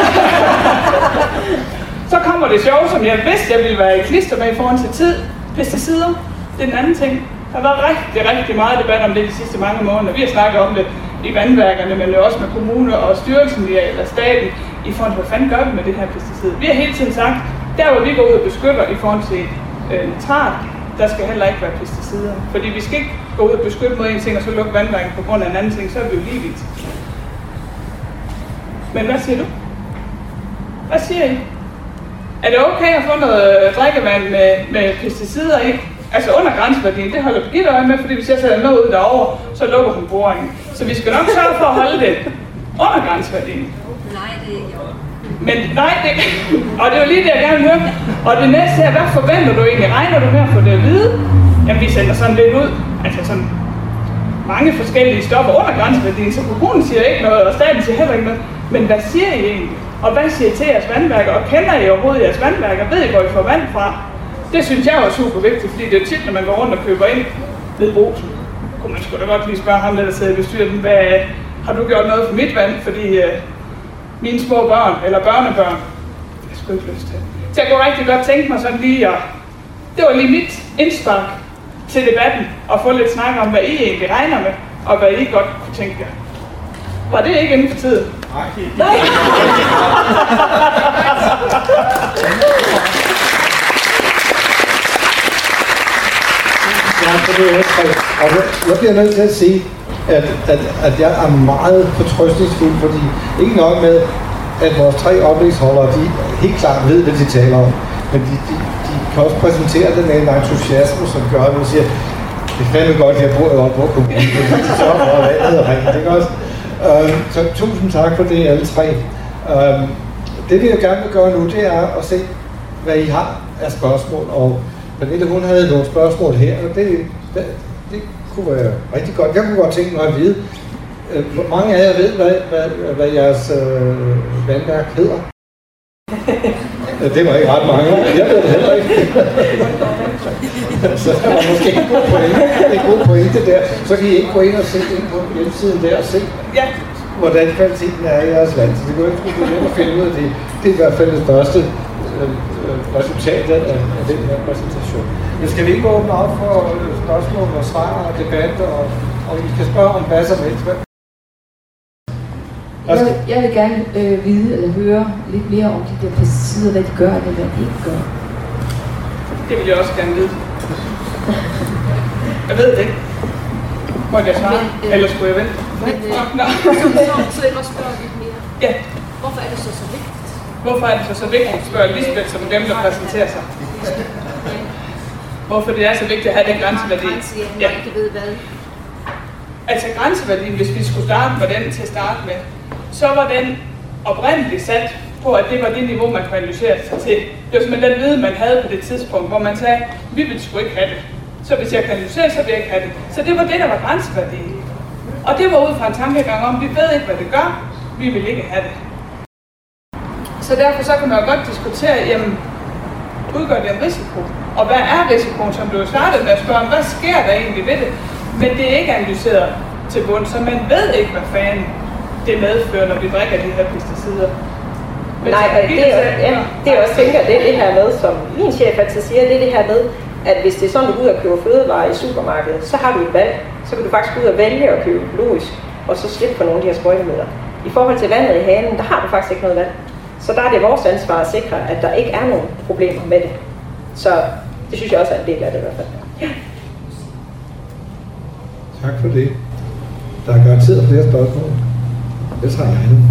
Så kommer det sjove, som jeg vidste, jeg ville være i klister med i forhold til tid. Pesticider, det er den anden ting. Der har været rigtig, rigtig meget debat om det de sidste mange måneder. Vi har snakket om det i vandværkerne, men også med kommuner og styrelsen eller staten, i forhold til, hvad fanden gør vi med det her pesticid. Vi har hele tiden sagt, der hvor vi går ud og beskytter i forhold til øh, nitrat, der skal heller ikke være pesticider. Fordi vi skal ikke gå ud og beskytte mod en ting, og så lukke vandværken på grund af en anden ting, så er vi jo lige vidt. Men hvad siger du? Hvad siger I? Er det okay at få noget drikkevand med, med pesticider i? Altså under grænseværdien, det holder Birgitte øje med, fordi hvis jeg sætter noget ud derovre, så lukker hun boringen. Så vi skal nok sørge for at holde det under grænseværdien. Nej, det er ikke. Men nej, det, og det er jo lige det, jeg gerne vil høre. Og det næste her, hvad forventer du egentlig? Regner du med at få det at vide? Jamen, vi sender sådan lidt ud. Altså sådan mange forskellige stoffer under grænseværdien, så kommunen siger ikke noget, og staten siger heller ikke noget. Men hvad siger I egentlig? Og hvad siger I til jeres vandværker? Og kender I overhovedet jeres vandværker? Ved I, hvor I får vand fra? Det synes jeg er super vigtigt, fordi det er tit, når man går rundt og køber ind ved Brugsen. Kunne man sgu da godt lige spørge ham, der sidder i bestyrelsen, hvad har du gjort noget for mit vand? Fordi øh, mine små børn, eller børnebørn, det er sgu ikke lyst til. Så jeg kunne rigtig godt tænke mig sådan lige, og det var lige mit indspark til debatten, at få lidt snak om, hvad I egentlig regner med, og hvad I godt kunne tænke jer. Var det ikke inden for tiden? Nej. Nej. Ja, for det er også rigtigt. Og jeg bliver nødt til at sige, at, at, at jeg er meget fortrøstningsfuld, fordi ikke nok med, at vores tre oplægsholdere, de helt klart ved, hvad de taler om, men de, de, de kan også præsentere det med en entusiasme, som gør, at man siger, det er fandme godt, at jeg bor oppe på kommunen, fordi de så for at vandet og rent, ikke også? Uh, så tusind tak for det, alle tre. Uh, det, vi gerne vil gøre nu, det er at se, hvad I har af spørgsmål, og Pernille, hun havde nogle spørgsmål her, og det, det, det kunne være rigtig godt. Jeg kunne godt tænke mig at vide, hvor mange af jer ved, hvad, hvad, hvad jeres øh, vandværk hedder? Det var ikke ret mange, jeg ved det heller ikke. Så der var måske en god pointe, en god pointe der. Så kan I ikke gå ind og se ind på hjemmesiden der og se, Ja. hvordan kvaliteten er i jeres vand. Så det går ikke problem at finde ud af det. Det er i hvert fald det største øh, resultat af, af den her præsentation. Men skal vi ikke åbne op for spørgsmål og svar og debat, og, og I kan spørge om hvad som helst. Jeg vil, jeg vil gerne øh, vide eller høre lidt mere om de der pesticider, hvad de gør og hvad de ikke gør. Det vil jeg også gerne vide. Jeg ved det ikke. Måtte jeg svare? Men, øh, Eller skulle jeg vente? Men, øh, Nå. så, så, så jeg må spørge lidt mere. Ja. Hvorfor er det så så vigtigt? Hvorfor er det så så vigtigt, spørger Lisbeth, som glemte at præsentere sig? Hvorfor det er så vigtigt at have den grænseværdi? Ja. Ikke ved hvad. Altså grænseværdien, hvis vi skulle starte med den til at starte med, så var den oprindeligt sat på, at det var det niveau, man kvalificerede sig til. Det var simpelthen den viden, man havde på det tidspunkt, hvor man sagde, vi vil sgu ikke have det. Så hvis jeg kvalificerer, så vil jeg ikke have det. Så det var det, der var grænseværdien. Og det var ud fra en tankegang om, vi ved ikke, hvad det gør, vi vil ikke have det. Så derfor så kan man jo godt diskutere, jamen, udgør det en risiko? Og hvad er risikoen, som blev startet med at spørge om, hvad sker der egentlig ved det? Men det er ikke analyseret til bund, så man ved ikke, hvad fanden det medfører, når vi drikker de her pesticider. Men Nej, og det, er, ja, det jeg også tænker, det er det her med, som min chef altid siger, det er det her med, at hvis det er sådan, du går ud og køber fødevarer i supermarkedet, så har du et valg. Så kan du faktisk gå ud og vælge at købe økologisk, og så slippe på nogle af de her sprøjtemidler. I forhold til vandet i hanen, der har du faktisk ikke noget valg. Så der er det vores ansvar at sikre, at der ikke er nogen problemer med det. Så det synes jeg også er en del af det i hvert fald. Ja. Tak for det. Der er garanteret flere spørgsmål. Det tager jeg nu.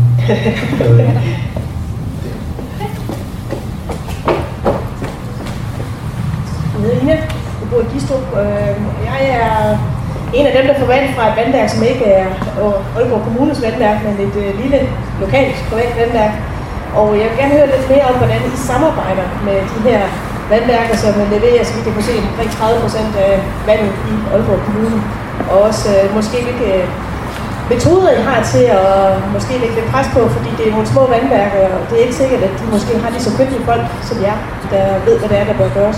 Jeg hedder Ina. Jeg bor i Gistrup. Jeg er en af dem, der får vand fra et vandværk, som ikke er Aalborg Kommunes vandværk, men et lille lokalt privat vandværk. Og jeg vil gerne høre lidt mere om, hvordan I samarbejder med de her vandværker, som leverer, så vi kan få se omkring tredive procent af vandet i Aalborg Kommune. Og også øh, måske hvilke metoder I har til at måske lægge lidt pres på, fordi det er nogle små vandværker, og det er ikke sikkert, at de måske har lige så kyndige folk som jer, der ved, hvad det er, der bør gøres.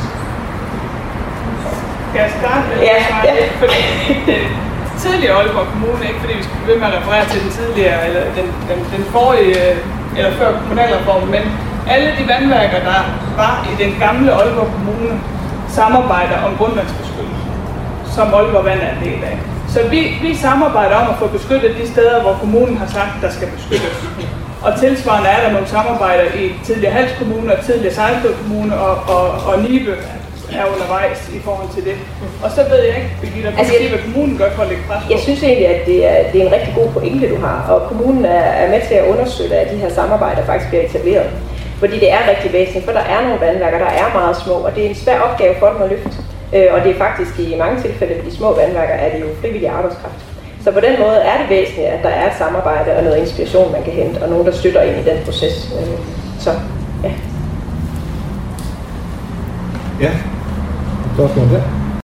Skal jeg starte med ja, ja. Fordi den tidligere Aalborg Kommune, ikke fordi vi skal blive ved med at referere til den tidligere, eller den, den, den forrige, eller før kommunalreformen, men alle de vandværker, der var i den gamle Aalborg Kommune, samarbejder om grundvandsbeskyttelse, som Aalborg Vand er en del af. Så vi, vi samarbejder om at få beskyttet de steder, hvor kommunen har sagt, der skal beskyttes. Og tilsvarende er der nogle samarbejder i tidligere Hals Kommune og tidligere Sejlflod Kommune og, og, og Nibe er undervejs i forhold til det. Og så ved jeg ikke, Birgitte, altså, hvad kommunen gør for at lægge pres på. Jeg synes egentlig, at det er, det er en rigtig god pointe, du har. Og kommunen er, er med til at understøtte, at de her samarbejder faktisk bliver etableret. Fordi det er rigtig væsentligt, for der er nogle vandværker, der er meget små, og det er en svær opgave for dem at løfte. Og det er faktisk i mange tilfælde, de små vandværker, er det jo frivillig arbejdskraft. Så på den måde er det væsentligt, at der er et samarbejde og noget inspiration, man kan hente, og nogen, der støtter ind i den proces. Så, ja. Ja. Spørgsmål der.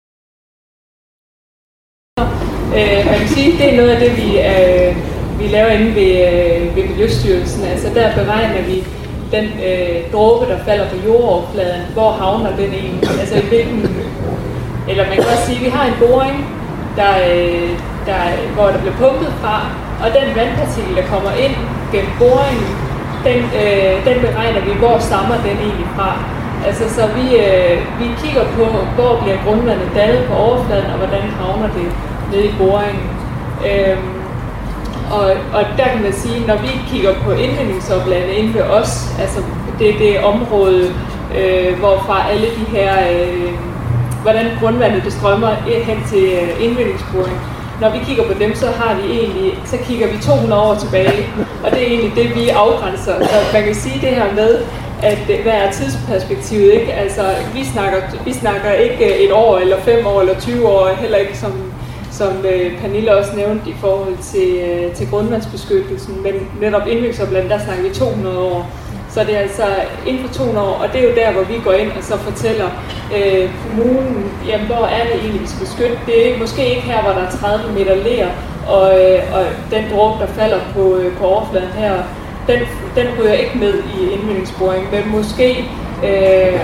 Øh, man kan sige, det er noget af det, vi, øh, vi laver inde ved, øh, ved Miljøstyrelsen. Altså der beregner vi den øh, dråbe, der falder på jordoverfladen. Hvor havner den egentlig? Altså i hvilken... Eller man kan også sige, at vi har en boring, der, øh, der, hvor der bliver pumpet fra, og den vandpartikel, der kommer ind gennem boringen, den, øh, den beregner vi, hvor stammer den egentlig fra. Altså, så vi, øh, vi kigger på, hvor bliver grundvandet dannet på overfladen, og hvordan havner det nede i boringen. Øhm, og, og der kan man sige, når vi kigger på indvindingsoplagene inden for os, altså det er det område, øh, hvorfra alle de her, øh, hvordan grundvandet det strømmer hen til øh, indvindingsboring. Når vi kigger på dem, så har vi egentlig, så kigger vi to hundrede år tilbage, og det er egentlig det, vi afgrænser. Så man kan sige det her med, at hvad er tidsperspektivet, ikke? Altså, vi snakker, vi snakker ikke et år, eller fem år, eller tyve år, heller ikke som, som Pernille også nævnte i forhold til, til grundvandsbeskyttelsen, men netop indvindingsoplandet, der snakker vi to hundrede år. Så det er altså inden for to hundrede år, og det er jo der, hvor vi går ind og så fortæller øh, kommunen, jamen hvor er det egentlig, vi skal beskytte. Det er måske ikke her, hvor der er tredive meter ler, og, øh, og den dråbe, der falder på, øh, på overfladen her, den, den ryger ikke med i indvindingsboring, men måske, øh,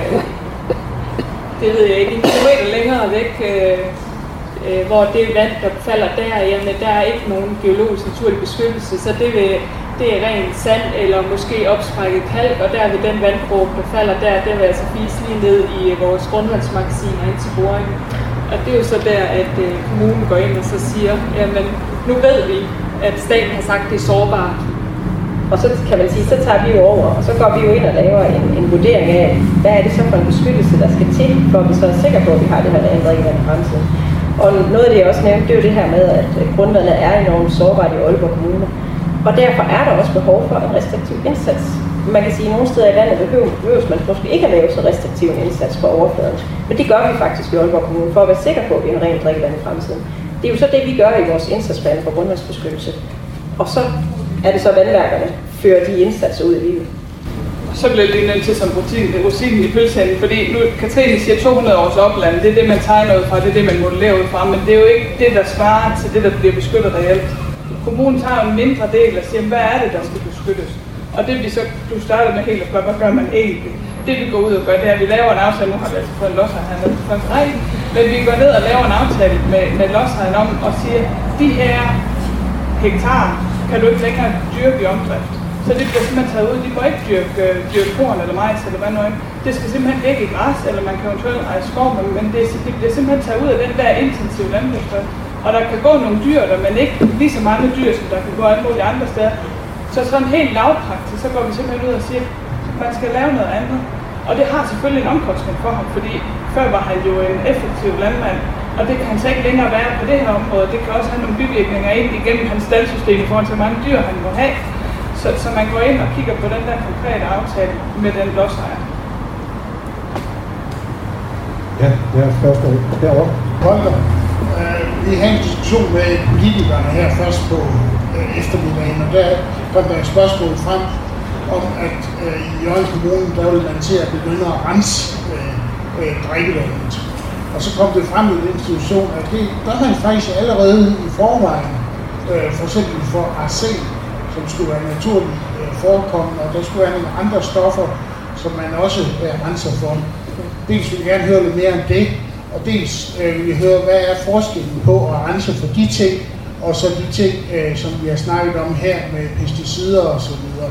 det ved jeg ikke, en kilometer længere væk, øh, øh, hvor det vand, der falder der, jamen der er ikke nogen geologisk naturlig beskyttelse, så det vil det er rent sand eller måske opsprækket kalk, og der ved den vanddråbe, der falder der, den vil altså fise lige ned i vores grundvandsmagasiner ind til boringen. Og det er jo så der, at øh, kommunen går ind og så siger, jamen nu ved vi, at staten har sagt, at det er sårbart. Og så kan man sige, så tager vi jo over, og så går vi jo ind og laver en, en vurdering af, hvad er det så for en beskyttelse, der skal til, for at vi så er sikre på, at vi har det her rent drikkevand i fremtiden. Og noget af det, jeg også nævnte, det er jo det her med, at grundvandet er enormt sårbart i Aalborg Kommune. Og derfor er der også behov for en restriktiv indsats. Man kan sige, at nogle steder i landet behøves man måske ikke at lave så restriktiv en indsats på overfladen. Men det gør vi faktisk i Aalborg Kommune, for at være sikker på, at vi har rent drikkevand i fremtiden. Det er jo så det, vi gør i vores indsatsplan for grundvandsbeskyttelse. Og så er det så vandværkerne, fører de indsatser ud i livet. Så bliver det lige nødt til som rosinen i pølseenden, fordi nu Katrine siger to hundrede års opland, det er det, man tegner ud fra, det er det, man modellerer ud fra, men det er jo ikke det, der svarer til det, der bliver beskyttet reelt. Kommunen tager en mindre del og siger, hvad er det, der skal beskyttes? Og det vi så, du startede med helt at spørge, hvad gør man egentlig? Det vi går ud og gør, det er, at vi laver en aftale, nu har vi altså fået en lodsejer hernede på første række, men vi går ned og laver en aftale med, med lodsejeren om og siger, de her hektar kan du ikke længere dyrke i omdrift. Så det bliver simpelthen taget ud. De må ikke dyrke, dyrke korn eller majs eller hvad noget. Det skal simpelthen ligge i græs, eller man kan eventuelt eje skov, men det, det bliver simpelthen taget ud af den der intensive landbrugsdrift. Og der kan gå nogle dyr der, men ikke lige så mange dyr, som der kan gå alle mulige andre steder. Så sådan helt lavpraktisk, så går vi simpelthen ud og siger, at man skal lave noget andet. Og det har selvfølgelig en omkostning for ham, fordi før var han jo en effektiv landmand, og det kan han så ikke længere være på det her område. Det kan også have nogle bivirkninger ind igennem hans staldsystem i forhold til, hvor mange dyr han må have. Så, så man går ind og kigger på den der konkrete aftale med den lodsejer. Ja, det er spørgsmål derovre. Holger, øh, vi havde en diskussion med politikerne her først på øh, eftermiddagen, og der kom der et spørgsmål frem om, at øh, i Hjørring Kommune, der vil man til at begynde at rense øh, øh, drikkevandet. Og så kom det frem i den institution, at det gør man faktisk allerede i forvejen, øh, for eksempel for arsen, som skulle være naturligt øh, forekommende, og der skulle være nogle andre stoffer, som man også øh, renser for. Dels vil jeg gerne høre lidt mere om det, og dels øh, vil jeg høre, hvad er forskellen på at rense for de ting, og så de ting, øh, som vi har snakket om her med pesticider og så videre.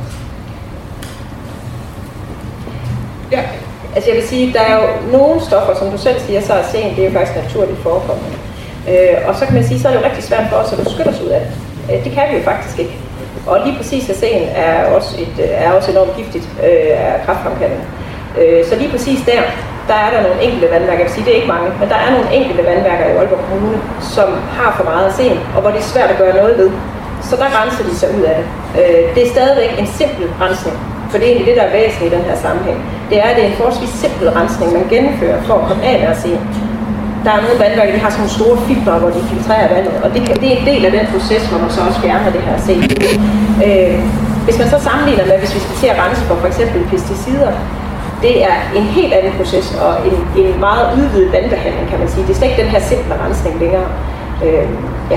Ja, altså jeg vil sige, der er jo nogle stoffer, som du selv siger, så arsen, det er jo faktisk naturligt forekommende. Øh, og så kan man sige, så er det jo rigtig svært for os at beskytte os ud af det. Øh, det kan vi jo faktisk ikke. Og lige præcis arsen er også, et, er også enormt giftigt, øh, er kræftfremkaldende. Øh, så lige præcis der, der er der nogle enkelte vandværker, jeg vil sige, det er ikke mange, men der er nogle enkelte vandværker i Aalborg Kommune, som har for meget arsen, og hvor det er svært at gøre noget ved. Så der renser de sig ud af det. Øh, det er stadigvæk en simpel rensning, for det er egentlig det, der er væsentligt i den her sammenhæng. Det er, at det er en forholdsvis simpel rensning, man gennemfører for at komme af med arsen. Der er nogle vandværker, der har sådan nogle store filtre, hvor de filtrerer vandet, og det, kan, det er en del af den proces, hvor man så også fjerner det her arsen. Øh, hvis man så sammenligner med, hvis vi skal til at rense for f.eks. pesticider, det er en helt anden proces og en, en meget udvidet vandbehandling, kan man sige. Det er slet ikke den her simple rensning længere. Øh, ja.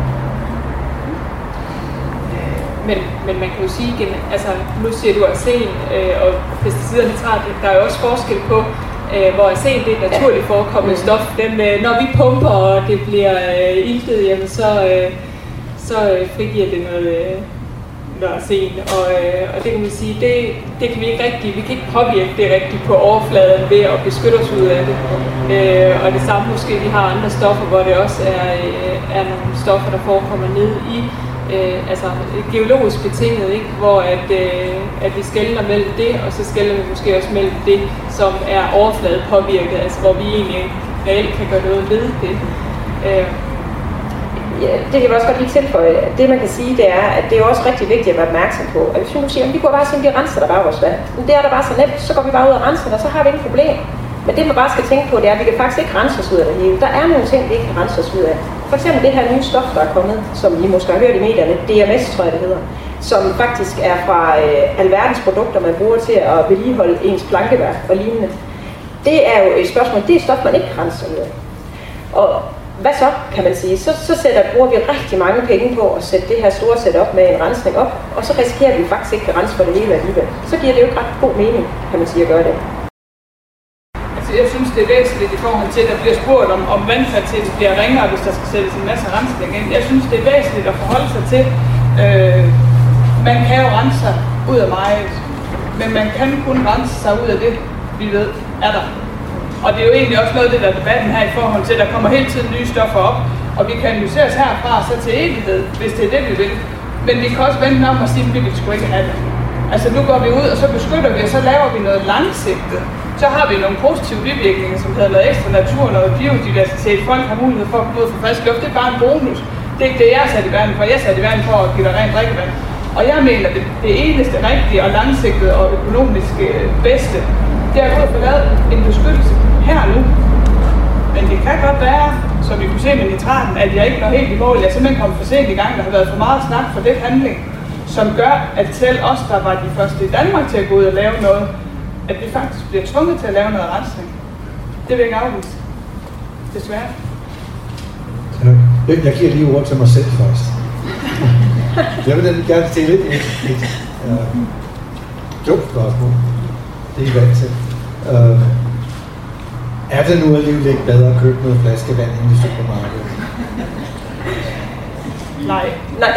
Men, men man kan jo sige igen, altså nu siger du arsen øh, og pesticider og nitrat, der er jo også forskel på, øh, hvor arsen det er et naturligt forekommende stof. Den, øh, når vi pumper, og det bliver øh, iltet, jamen, så, øh, så øh, frigiver det noget, øh, noget arsen. Og, øh, og det kan man sige, det, det kan vi ikke rigtig, vi kan ikke påvirke det rigtigt på overfladen ved at beskytte os ud af det. Øh, og det samme måske, vi har andre stoffer, hvor det også er, øh, er nogle stoffer, der forekommer ned i Øh, altså geologisk betinget, ikke? Hvor at, øh, at vi skelner mellem det, og så skelner vi måske også mellem det, som er overflade påvirket, altså hvor vi egentlig reelt kan gøre noget ved det. Øh. Ja, det kan vi også godt lige tilføje. Det man kan sige, det er, at det er også rigtig vigtigt at være opmærksom på. At hvis vi siger, at vi går bare sige, at vi renser der bare vores vand. Men det er der bare så nemt, så går vi bare ud og renser der, så har vi ikke problem. Men det man bare skal tænke på, det er, at vi kan faktisk ikke rense os ud af det hele. Der er nogle ting, vi ikke kan rense os ud af. For eksempel det her nye stof, der er kommet, som I måske har hørt i medierne, D M S tror jeg det hedder, som faktisk er fra øh, alverdens produkter, man bruger til at vedligeholde ens plankeværk og lignende. Det er jo et spørgsmål, det er stof, man ikke renser ud af. Og hvad så, kan man sige? Så, så sætter, bruger vi rigtig mange penge på at sætte det her store setup med en rensning op, og så risikerer vi faktisk ikke at rense for det hele alligevel. Så giver det jo ikke ret god mening, kan man sige, at gøre det. Jeg synes, det er væsentligt i forhold til, at der bliver spurgt om, om vandkvaliteten bliver ringere, hvis der skal sættes en masse rensning ind. Jeg synes, det er væsentligt at forholde sig til. Øh, man kan jo rense sig ud af meget, men man kan kun rense sig ud af det, vi ved, er der. Og det er jo egentlig også noget af det, der er debatten her i forhold til, at der kommer hele tiden nye stoffer op, og vi kan analyseres herfra så til evighed, hvis det er det, vi vil. Men vi kan også vente om og sige, at vi vil sgu ikke have det. Altså nu går vi ud, og så beskytter vi, og så laver vi noget langsigtet. Så har vi nogle positive bivirkninger, som hedder noget ekstra natur, noget biodiversitet. Folk har mulighed for at komme ud for frisk luft. Det er bare en bonus. Det er ikke det, jeg er sat i verden for. Jeg er sat i verden for at give dig rent drikkevand. Og jeg mener, at det, det eneste rigtige og langsigtede og økonomisk bedste, det er at gå og få lavet en beskyttelse her nu. Men det kan godt være, som vi kunne se med nitraten, at jeg ikke når helt i mål. Jeg er simpelthen kommet for sent i gang. Der har været for meget snak for det handling, som gør, at selv os, der var de første i Danmark til at gå ud og lave noget, at vi faktisk bliver tvunget til at lave noget rensning. Det vil jeg ikke afvise. Desværre. Jeg, jeg giver lige ord til mig selv først. Jeg vil gerne stille et, et, et uh, dumt spørgsmål. Det er I vant til. Uh, er det nu alligevel ikke bedre at købe noget flaskevand inde i supermarkedet? Nej. Nej.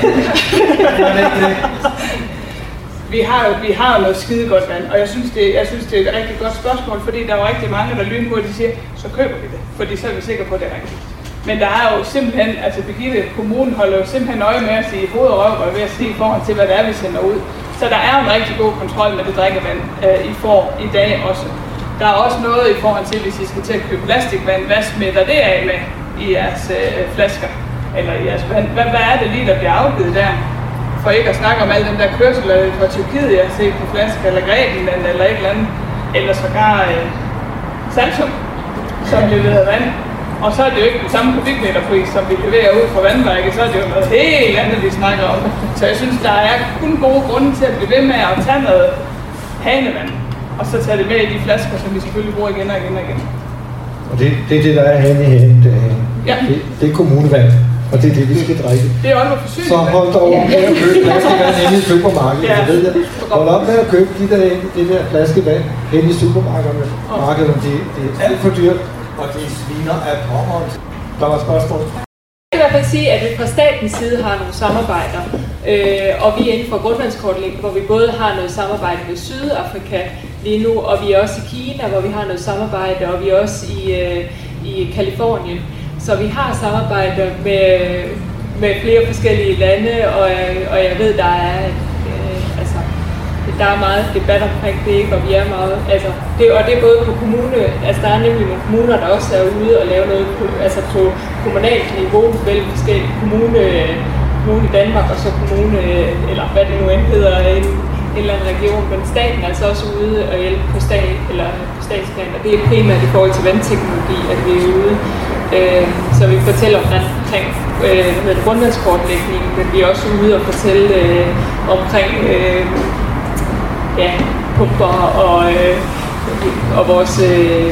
Vi har jo vi har jo noget skide godt vand, og jeg synes, det, jeg synes, det er et rigtig godt spørgsmål, fordi der er jo rigtig mange, der lynhurtigt siger, så køber vi det, fordi så er vi sikre på, at det er rigtigt. Men der er jo simpelthen, altså Birgitte, kommunen holder jo simpelthen øje med os i hoved og røv, og ved at sige i forhold til, hvad det er, vi sender ud. Så der er jo en rigtig god kontrol med det drikkevand, øh, I får i dag også. Der er også noget i forhold til, hvis I skal til at købe plastikvand, hvad smitter det af med i jeres øh, flasker, eller i jeres vand? Hvad, hvad er det lige, der bliver afgivet der? For ikke at snakke om alle den der kørsel fra Tyrkiet, jeg har set på flasker, eller Grækenland, eller et eller andet, eller sågar øh, Saltum, som leverer vand. Og så er det jo ikke den samme kubikmeterpris, som vi leverer ud fra vandværket, så er det jo noget helt andet, vi snakker om. Så jeg synes, der er kun gode grunde til at blive ved med at tage noget hanevand, og så tage det med i de flasker, som vi selvfølgelig bruger igen og igen og igen. Og det, det er det, der er henne i hanen. Det, ja. det, det er kommunevand, og det er det, vi skal drikke. Det er også forsyning. Så hold dog op med at købe flaskevand inde i supermarkedet, ja. ved jeg. Hold op med at købe de der, det der flaskevand inde i supermarkederne. Markederne, det, det er alt for dyrt. Og de sviner af pommeren. Der var spørgsmål. Jeg vil i hvert fald sige, at vi fra statens side har nogle samarbejder, øh, og vi er inden for grundvandskortlægning, hvor vi både har noget samarbejde med Sydafrika lige nu, og vi er også i Kina, hvor vi har noget samarbejde, og vi er også i, øh, i Kalifornien. Så vi har samarbejder med, med flere forskellige lande, og, og jeg ved, der er øh, altså, der er meget debat omkring det, ikke? Og vi er meget, altså, det, og det er både på kommune, altså der er nemlig nogle kommuner, der også er ude og lave noget på, altså på kommunalt niveau, mellem forskellige kommune, kommune i Danmark og så kommune, eller hvad det nu end hedder, en, en eller anden region, men staten er altså også ude og hjælpe på stat, eller på statsplan, og det er primært i forhold til vandteknologi, at vi er ude. Øh, så vi fortæller omkring øh, grundvandskortlægning, men vi er også ude og fortælle øh, omkring øh, ja, pumper og, øh, og vores øh,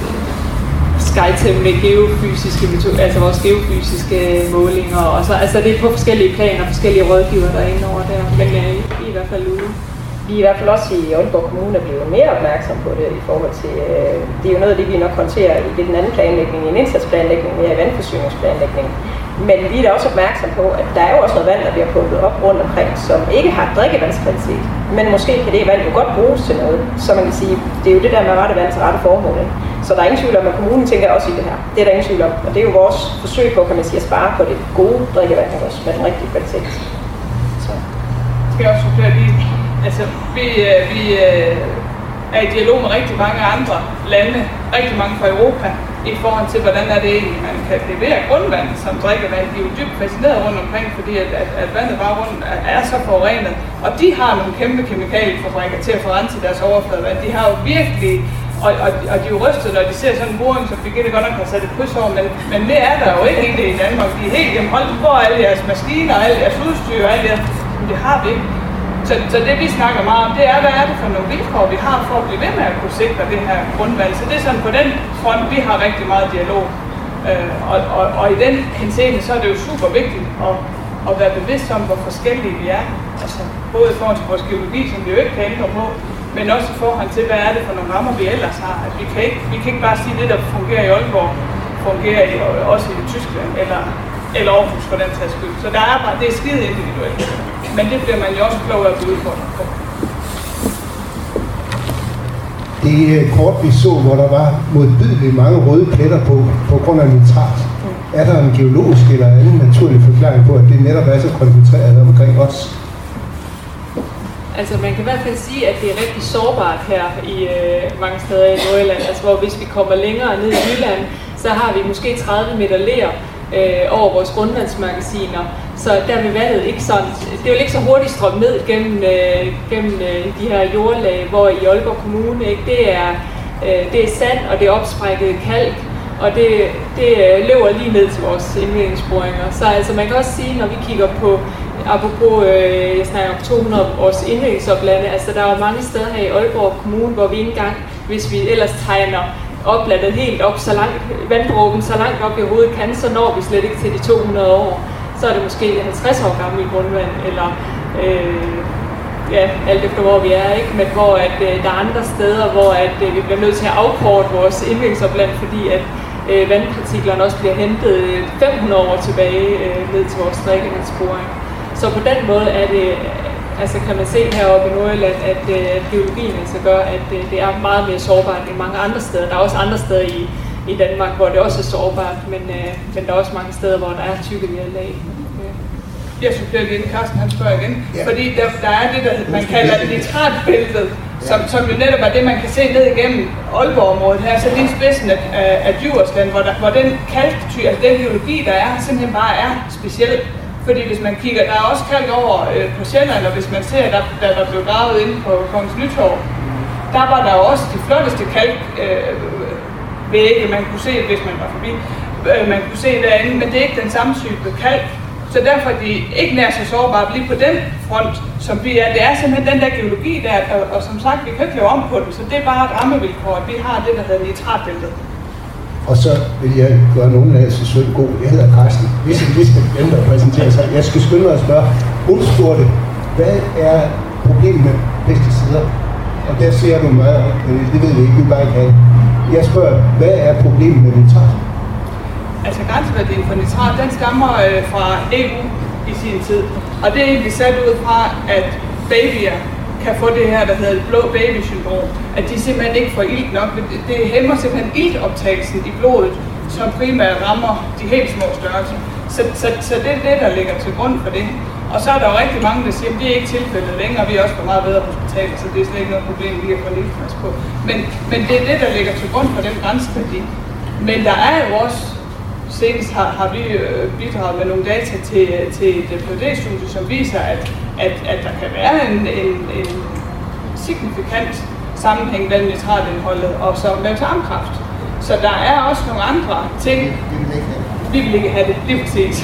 SkyTem med geofysiske metoder, altså vores geofysiske målinger, og så, altså det er på forskellige planer, forskellige rådgiver, der er inde over der, men øh, vi er i hvert fald ude. Vi er i hvert fald også i Aalborg Kommune er blevet mere opmærksom på det i forhold til, øh, det er jo noget af det, vi nok håndterer i den anden planlægning, i en indsatsplanlægning, mere i vandforsyningsplanlægning. Men vi er da også opmærksom på, at der er jo også noget vand, der bliver pumpet op rundt omkring, som ikke har drikkevandskvalitet. Men måske kan det vand jo godt bruges til noget. Så man kan sige, det er jo det der med rette vand til rette formål. Så der er ingen tvivl om, at kommunen tænker også i det her. Det er der ingen tvivl om. Og det er jo vores forsøg på, kan man sige, at spare på det gode drikkevand også med den rigtige kvalitet. Så. Skal jeg også supplere lige? Altså, vi, vi er i dialog med rigtig mange andre lande, rigtig mange fra Europa, i forhold til, hvordan er det egentlig, man kan levere grundvand som drikkevand. De er jo dybt fascineret rundt omkring, fordi at, at, at vandet bare rundt er så forurenet. Og de har nogle kæmpe kemikaliefabrikker til at forrense deres overfladevand. De har jo virkelig, og, og, og de er jo rystet, når de ser sådan en boring, som Birgitte godt nok har sat et kryds over, men, men det er der jo ikke egentlig i Danmark. De er helt hjemme, holdt hvor alle jeres maskiner, alle jeres udstyr og alt det, men det har vi ikke. Så, så det vi snakker meget om, det er, hvad er det for nogle vilkår, vi har for at blive ved med at kunne sikre det her grundvand. Så det er sådan på den front, vi har rigtig meget dialog. Øh, og, og, og i den henseende, så er det jo super vigtigt at, at være bevidst om, hvor forskellige vi er. Altså både i forhold til vores geologi, som vi jo ikke kan ændre på, men også i forhold til, hvad er det for nogle rammer, vi ellers har. At vi, kan ikke, vi kan ikke bare sige, at det, der fungerer i Aalborg, fungerer i, også i Tyskland eller, eller Aarhus for den tages skyld. Så der er bare, det er skide individuelt. Men det bliver man jo også klog af at blive udfordret på. Det kort vi så, hvor der var modbydeligt mange røde pletter på, på grund af nitrat. Er der en geologisk eller anden naturlig forklaring på, at det netop er så koncentreret omkring os? Altså man kan i hvert fald sige, at det er rigtig sårbart her i øh, mange steder i Nordjylland. Altså hvor hvis vi kommer længere ned i Jylland, så har vi måske tredive meter ler øh, over vores grundvandsmagasiner. Så der vil vandet ikke sådan, det vil ikke så hurtigt strømme ned gennem, øh, gennem øh, de her jordlag, hvor i Aalborg Kommune, ikke, det er øh, det er sand, og det er opsprækket kalk, og det, det øh, løber lige ned til vores indvindingsboringer. Så altså man kan også sige, når vi kigger på, apropos øh, jeg snakker om to hundrede års indvindingsoplande, altså der er jo mange steder her i Aalborg Kommune, hvor vi ikke engang, hvis vi ellers tegner oplandet helt op, så langt, vanddråben så langt op i hovedet kan, så når vi slet ikke til de to hundrede år. Så er det måske halvtreds år gammel grundvand, eller øh, ja, alt efter hvor vi er, ikke? Men hvor at, øh, der er andre steder, hvor at, øh, vi bliver nødt til at afkorte vores indvindingsopland, fordi at øh, vandpartiklerne også bliver hentet fem hundrede år tilbage øh, ned til vores drikkevandsboring. Så på den måde er det, altså kan man se heroppe i Nordjylland, at, øh, at geologien altså gør, at øh, det er meget mere sårbart end mange andre steder. Der er også andre steder i i Danmark, hvor det også er sårbart, men, øh, men der er også mange steder, hvor der er tykke lerlag. Jeg supplerer lige, Carsten han spørger igen, ja. Fordi der, der er det, der man kalder nitratbæltet, som, som jo netop er det, man kan se ned igennem Aalborg-området her, så lige spidsen af, af, af Djursland, hvor, der, hvor den kalktyr, altså den geologi, der er, simpelthen bare er speciel. Fordi hvis man kigger, der er også kalk over øh, på Sjælland, og hvis man ser, der, der, der blev gravet inde på Kongens Nytorv, der var der også de flotteste kalk, øh, vægge, man kunne se, hvis man var forbi, øh, man kunne se derinde, men det er ikke den samme type kalk. Så derfor er de ikke nær så sårbare lige på den front, som vi er. Det er simpelthen den der geologi der, og, og som sagt, vi kan ikke lave om på den, så det er bare et rammevilkår, at vi har det, der hedder nitratbæltet. Og så vil jeg gøre nogen af jer så sødt god. Jeg hedder Carsten. Hvis I skal dem, der præsenterer sig. Jeg skal skynde mig at spørge. Hun spurgte, hvad er problemet med pesticider? Og der ser du meget, det ved vi ikke, vi bare ikke have. Jeg spørger, hvad er problemet med nitrat? Altså grænseværdien for nitrat, den stammer øh, fra E U i sin tid. Og det er egentlig sat ud fra, at babyer kan få det her, der hedder et blå baby-syndrom. At de simpelthen ikke får ilt nok. Det, det hæmmer simpelthen iltoptagelsen i blodet, som primært rammer de helt små størrelser. Så, så, så det er det, der ligger til grund for det. Og så er der jo rigtig mange, der siger, at det er ikke tilfældet længere, vi er også på meget bedre hospitaler, så det er slet ikke noget problem, vi kan få en iltfast på. Men, men det er det, der ligger til grund for den grænseværdi. Men der er jo også, senest har, har vi øh, bidraget med nogle data til, til et P H D-studie, som viser, at, at, at der kan være en, en, en signifikant sammenhæng mellem nitratindholdet og så med tarmkræft. Så der er også nogle andre ting. Vi vil ikke have det, lige præcis.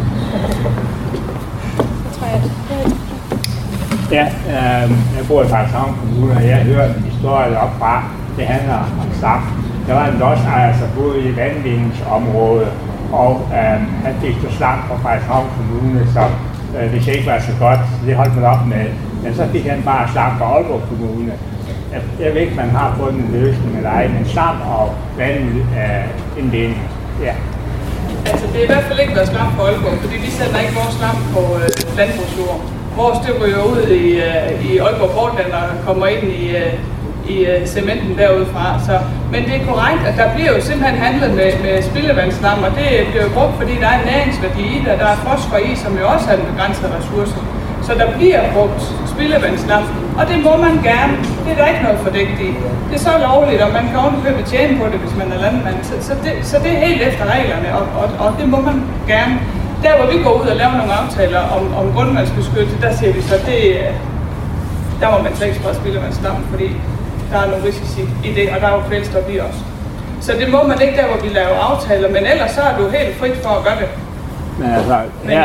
Ja, øh, jeg bor i Frederikshavn Kommune, og jeg hører en historie op fra, det handler om slam. Der var en lodsejer, der boede i vandvindingsområdet, og øh, han fik så slam fra Frederikshavn Kommune, så øh, hvis jeg ikke var så godt, det holdt man op med. Men så fik han bare slam fra Aalborg Kommune. Jeg, jeg ved ikke, man har fundet en løsning eller ej, men slam og vandindvinding, øh, ja. Altså det er i hvert fald ikke noget slam på Aalborg, fordi vi sender ikke vores slam på øh, landbrugsjord. Vores det ryger ud i, øh, i Aalborg Portland og kommer ind i, øh, i øh, cementen derudefra. Så, men det er korrekt, at der bliver jo simpelthen handlet med, med spildevandsslam, og det bliver jo brugt, fordi der er en næringsværdi i det, og der er fosfor i, som jo også er en begrænset ressource. Så der bliver brugt spildevandsslam, og det må man gerne. Det er der ikke noget fordækt i. Det er så lovligt, og man kan ovenikøbet tjene på det, hvis man er landmand. Så, så, det, så det er helt efter reglerne, og, og, og det må man gerne. Der hvor vi går ud og laver nogle aftaler om, om grundvandsbeskyttelse, der siger vi så, det, der må man slet ikke sprede spildevandsslam, fordi der er nogle risici i det, og der er jo kvælstof i også. Så det må man ikke der, hvor vi laver aftaler, men ellers så er du helt frit for at gøre det. Men altså, her,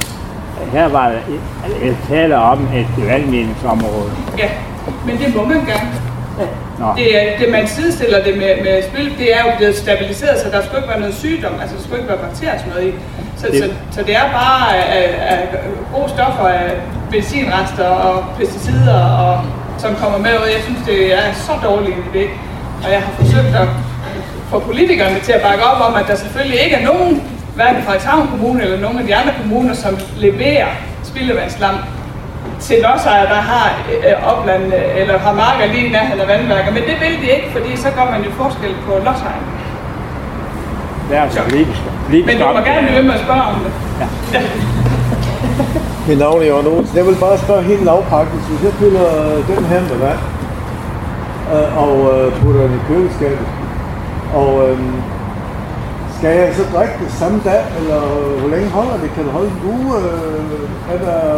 her var et tale om et vandvindingsområde. Ja, men det må man gerne. Nå. Det, det man sidestiller det med, med spil, det er jo blevet stabiliseret, så der skulle ikke være noget sygdom, altså der skulle ikke være bakteriesmad i. Så det, så, så det er bare af, af gode stoffer af medicinrester og pesticider, og, som kommer med ud. Jeg synes, det er så dårlig en idé. Og jeg har forsøgt at få politikerne til at bakke op om, at der selvfølgelig ikke er nogen, hverken fra Frederikshavn Kommune eller nogen af de andre kommuner, som leverer spildevandsslam til lodsejere, der har øh, opland eller har marker lige i nærheden af vandværker. Men det vil de ikke, fordi så gør man jo forskel på lodsejerne. Det er altså politisk. Men du må gerne blive ved med at spørge om det. Ja. Mit navn er Jørgen Olsen. Jeg vil bare spørge helt lavpraktisk. Hvis jeg fylder den her med vand øh, og øh, putter den i køleskabet, og øh, skal jeg så drikke det samme dag, eller hvor længe holder det? Kan det holde en uge? Øh, er der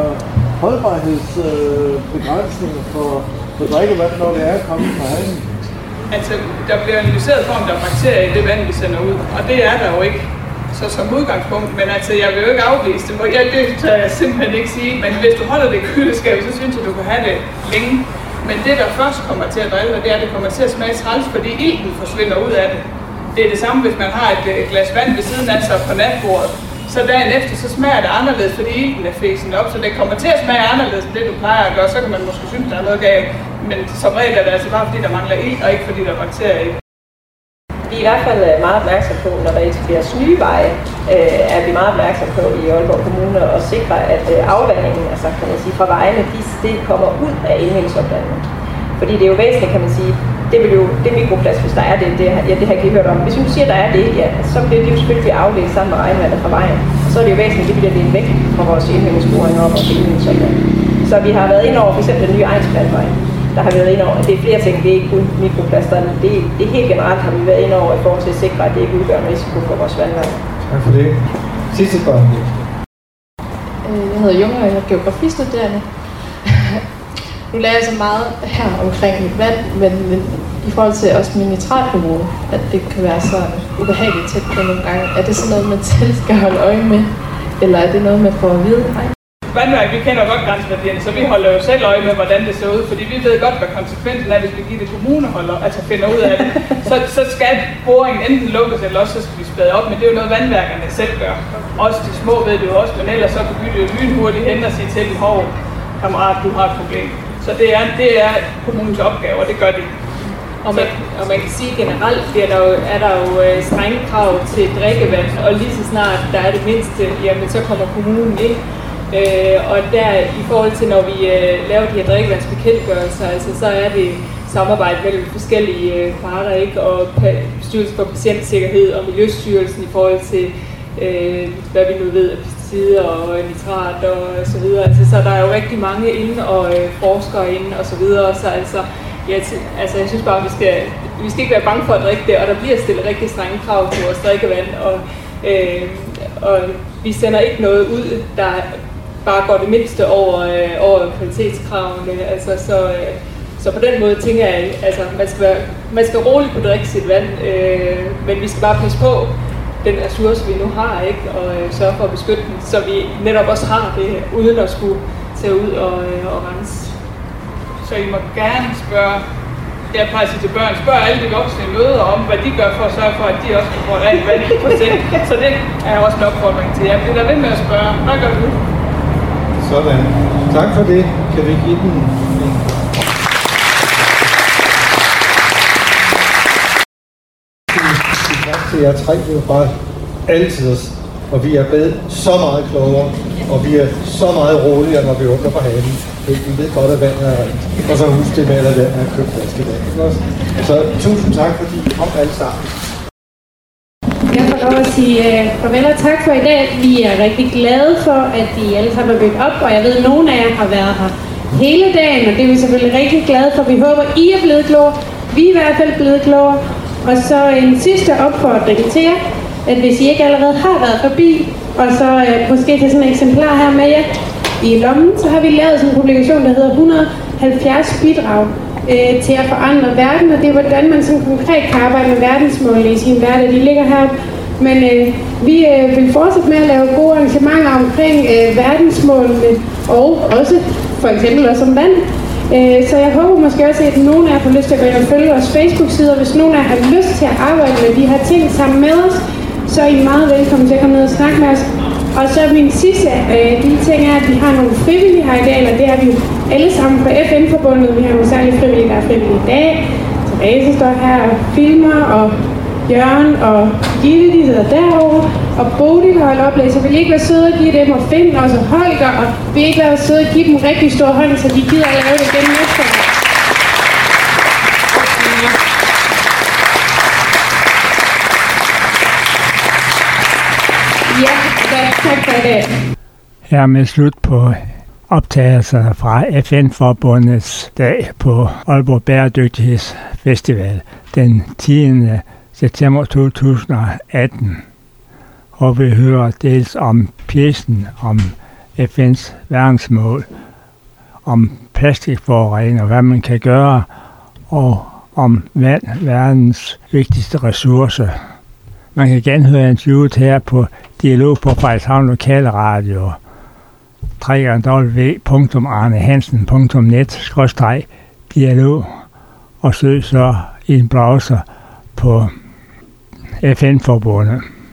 holdbarhedsbegrænsninger øh, for, for drikkevand, når det er kommet fra hanen? Altså, der bliver analyseret for, om der er bakterier i det vand, vi sender ud, og det er der jo ikke. Så som udgangspunkt, men altså, jeg vil jo ikke afvise det, ja, det tør jeg simpelthen ikke sige, men hvis du holder det i køleskabet, så synes jeg, du kan have det længe. Men det, der først kommer til at drille, det er, at det kommer til at smage træls, fordi ilten forsvinder ud af det. Det er det samme, hvis man har et glas vand ved siden af sig på natbordet. Så dagen efter, så smager det anderledes, fordi ilten er fæsen op, så det kommer til at smage anderledes end det, du plejer at gøre. Så kan man måske synes, der er noget galt, men som regel er det altså bare, fordi der mangler ilt, og ikke fordi der er bakterier i. Vi er i hvert fald meget opmærksom på, når der etableres nye veje, øh, er vi meget opmærksom på i Aalborg Kommune at sikre, at øh, afvandingen, altså kan man sige, fra vejene, de, det kommer ud af indvindingsopladningen. Fordi det er jo væsentligt, kan man sige, det vil jo, det er mikroplast, hvis der er det, det, ja, det har jeg ikke hørt om. Hvis vi siger, at der er det, ja, så bliver det jo selvfølgelig afledt sammen med regnvandet fra vejen. Så er det jo væsentligt, at det bliver delt væk fra vores indvindingsboringer og vores indvindingsopladning. Så vi har været ind over for eksempel den nye egensplantvej. Der har vi været ind over, det er flere ting, det er ikke kun mikroplaster, det, det er helt generelt har vi været ind over i forhold til at sikre, at det ikke udgør en risiko for vores vandvand. Tak for det. Sidste spørgsmål. Jeg hedder Junge, og jeg er geografistuderende. Nu lærer jeg så meget her omkring vand, men, men i forhold til også min nitratniveau, at det kan være så ubehageligt tæt på nogle gange. Er det sådan noget, man selv skal holde øje med, eller er det noget, man får at vide? Vandværk, vi kender godt grænseværdierne, så vi holder jo selv øje med, hvordan det ser ud, fordi vi ved godt, hvad konsekvensen er, hvis vi giver det kommuneholder, altså finder ud af det. Så, så skal boringen enten lukkes, eller også så skal vi spade op, men det er jo noget, vandværkerne selv gør. Også de små ved det jo også, men ellers så kan vi jo lynhurtigt hen og sige til dem, hov, kammerat, du har et problem. Så det er, det er kommunens opgave, og det gør de. Og man, og man kan sige generelt, er der jo, er der jo øh, strenge krav til drikkevand, og lige så snart der er det mindste, jamen så kommer kommunen ind. Øh, og der i forhold til, når vi øh, laver de her drikkevandsbekendtgørelser, altså, så er det samarbejde mellem forskellige øh, parter, ikke? Og Styrelsen for Patientsikkerhed og Miljøstyrelsen i forhold til, øh, hvad vi nu ved af pesticider og nitrat og så videre. Altså, så der er jo rigtig mange inde og øh, forskere inde og så videre. Så altså, ja, altså, jeg synes bare, at vi skal, vi skal ikke være bange for at drikke det, og der bliver stillet rigtig strenge krav til vores drikkevand. Og, øh, og vi sender ikke noget ud, der bare går det mindste over, øh, over kvalitetskravene. Altså, så, øh, så på den måde tænker jeg, altså man skal, være, man skal roligt kunne drikke sit vand, øh, men vi skal bare passe på den ressource, vi nu har, ikke? Og øh, sørge for at beskytte den, så vi netop også har det, uden at skulle tage ud og, øh, og rense. Så I må gerne spørge, jeg plejer at sige til børn, spørg alle de voksne møder om, hvad de gør for at sørge for, at de også kan få rent vand på sig. Så det er også en opfordring til jer. Bliv der ved med at spørge, hvad gør du? Sådan. Tak for det. Kan vi give den en... Tak til jer tre. Det var bare altid os. Og vi er blevet så meget klogere. Og vi er så meget roligere, når vi åbner for haven. Vi ved godt, at vandet er rent. Og så husk det med, at der er købt vaskedag. Så tusind tak, fordi I kom alle sammen. Jeg får lov at sige uh, farvel og tak for i dag. Vi er rigtig glade for, at I alle sammen er bygget op, og jeg ved, at nogle af jer har været her hele dagen, og det er vi selvfølgelig rigtig glade for. Vi håber, I er blevet klogere. Vi er i hvert fald blevet klogere. Og så en sidste opfordring til jer, at hvis I ikke allerede har været forbi, og så uh, måske til sådan et eksemplar her med jer i lommen, så har vi lavet sådan en publikation, der hedder et hundrede og halvfjerds bidrag øh, til at forandre verden, og det er hvordan man sådan konkret kan arbejde med verdensmålene i sin hverdag. De ligger her. Men øh, vi øh, vil fortsætte med at lave gode arrangementer omkring øh, verdensmålene, og også for eksempel også om vand. Øh, så jeg håber måske også, at nogen af jer får lyst til at gå ind og følge vores Facebook-sider. Hvis nogen af jer har lyst til at arbejde med de her ting sammen med os, så er I meget velkommen til at komme ned og snakke med os. Og så min sidste øh, lille ting er, at vi har nogle frivillige her i dag, og det er vi jo alle sammen på F N-forbundet. Vi har nogle særlige frivillige, der er frivillige i dag. Therese står her og filmer, og Jørgen og Gitte, de sidder derovre, og Bodil har holdt oplæg, så vil I ikke være søde at give dem, og Finn og så Holger, og vil I ikke være søde at give dem en rigtig stor hånd, så de gider at lave det igen næste år. Ja, tak for i dag. Hermed slut på optagelserne fra F N-forbundets dag på Aalborg Bæredygtighedsfestival den tiende september to tusind og atten. Og vi hører dels om pjecen om F N's verdensmål, om plastikforurening og hvad man kan gøre, og om vand, verdens vigtigste ressource. Man kan genhøre interviewet her på Dialog på Frederikshavn Lokale Radio. w w w punktum arnehansen punktum net skråstreg dialog og søg så i en browser på F N-forbundet.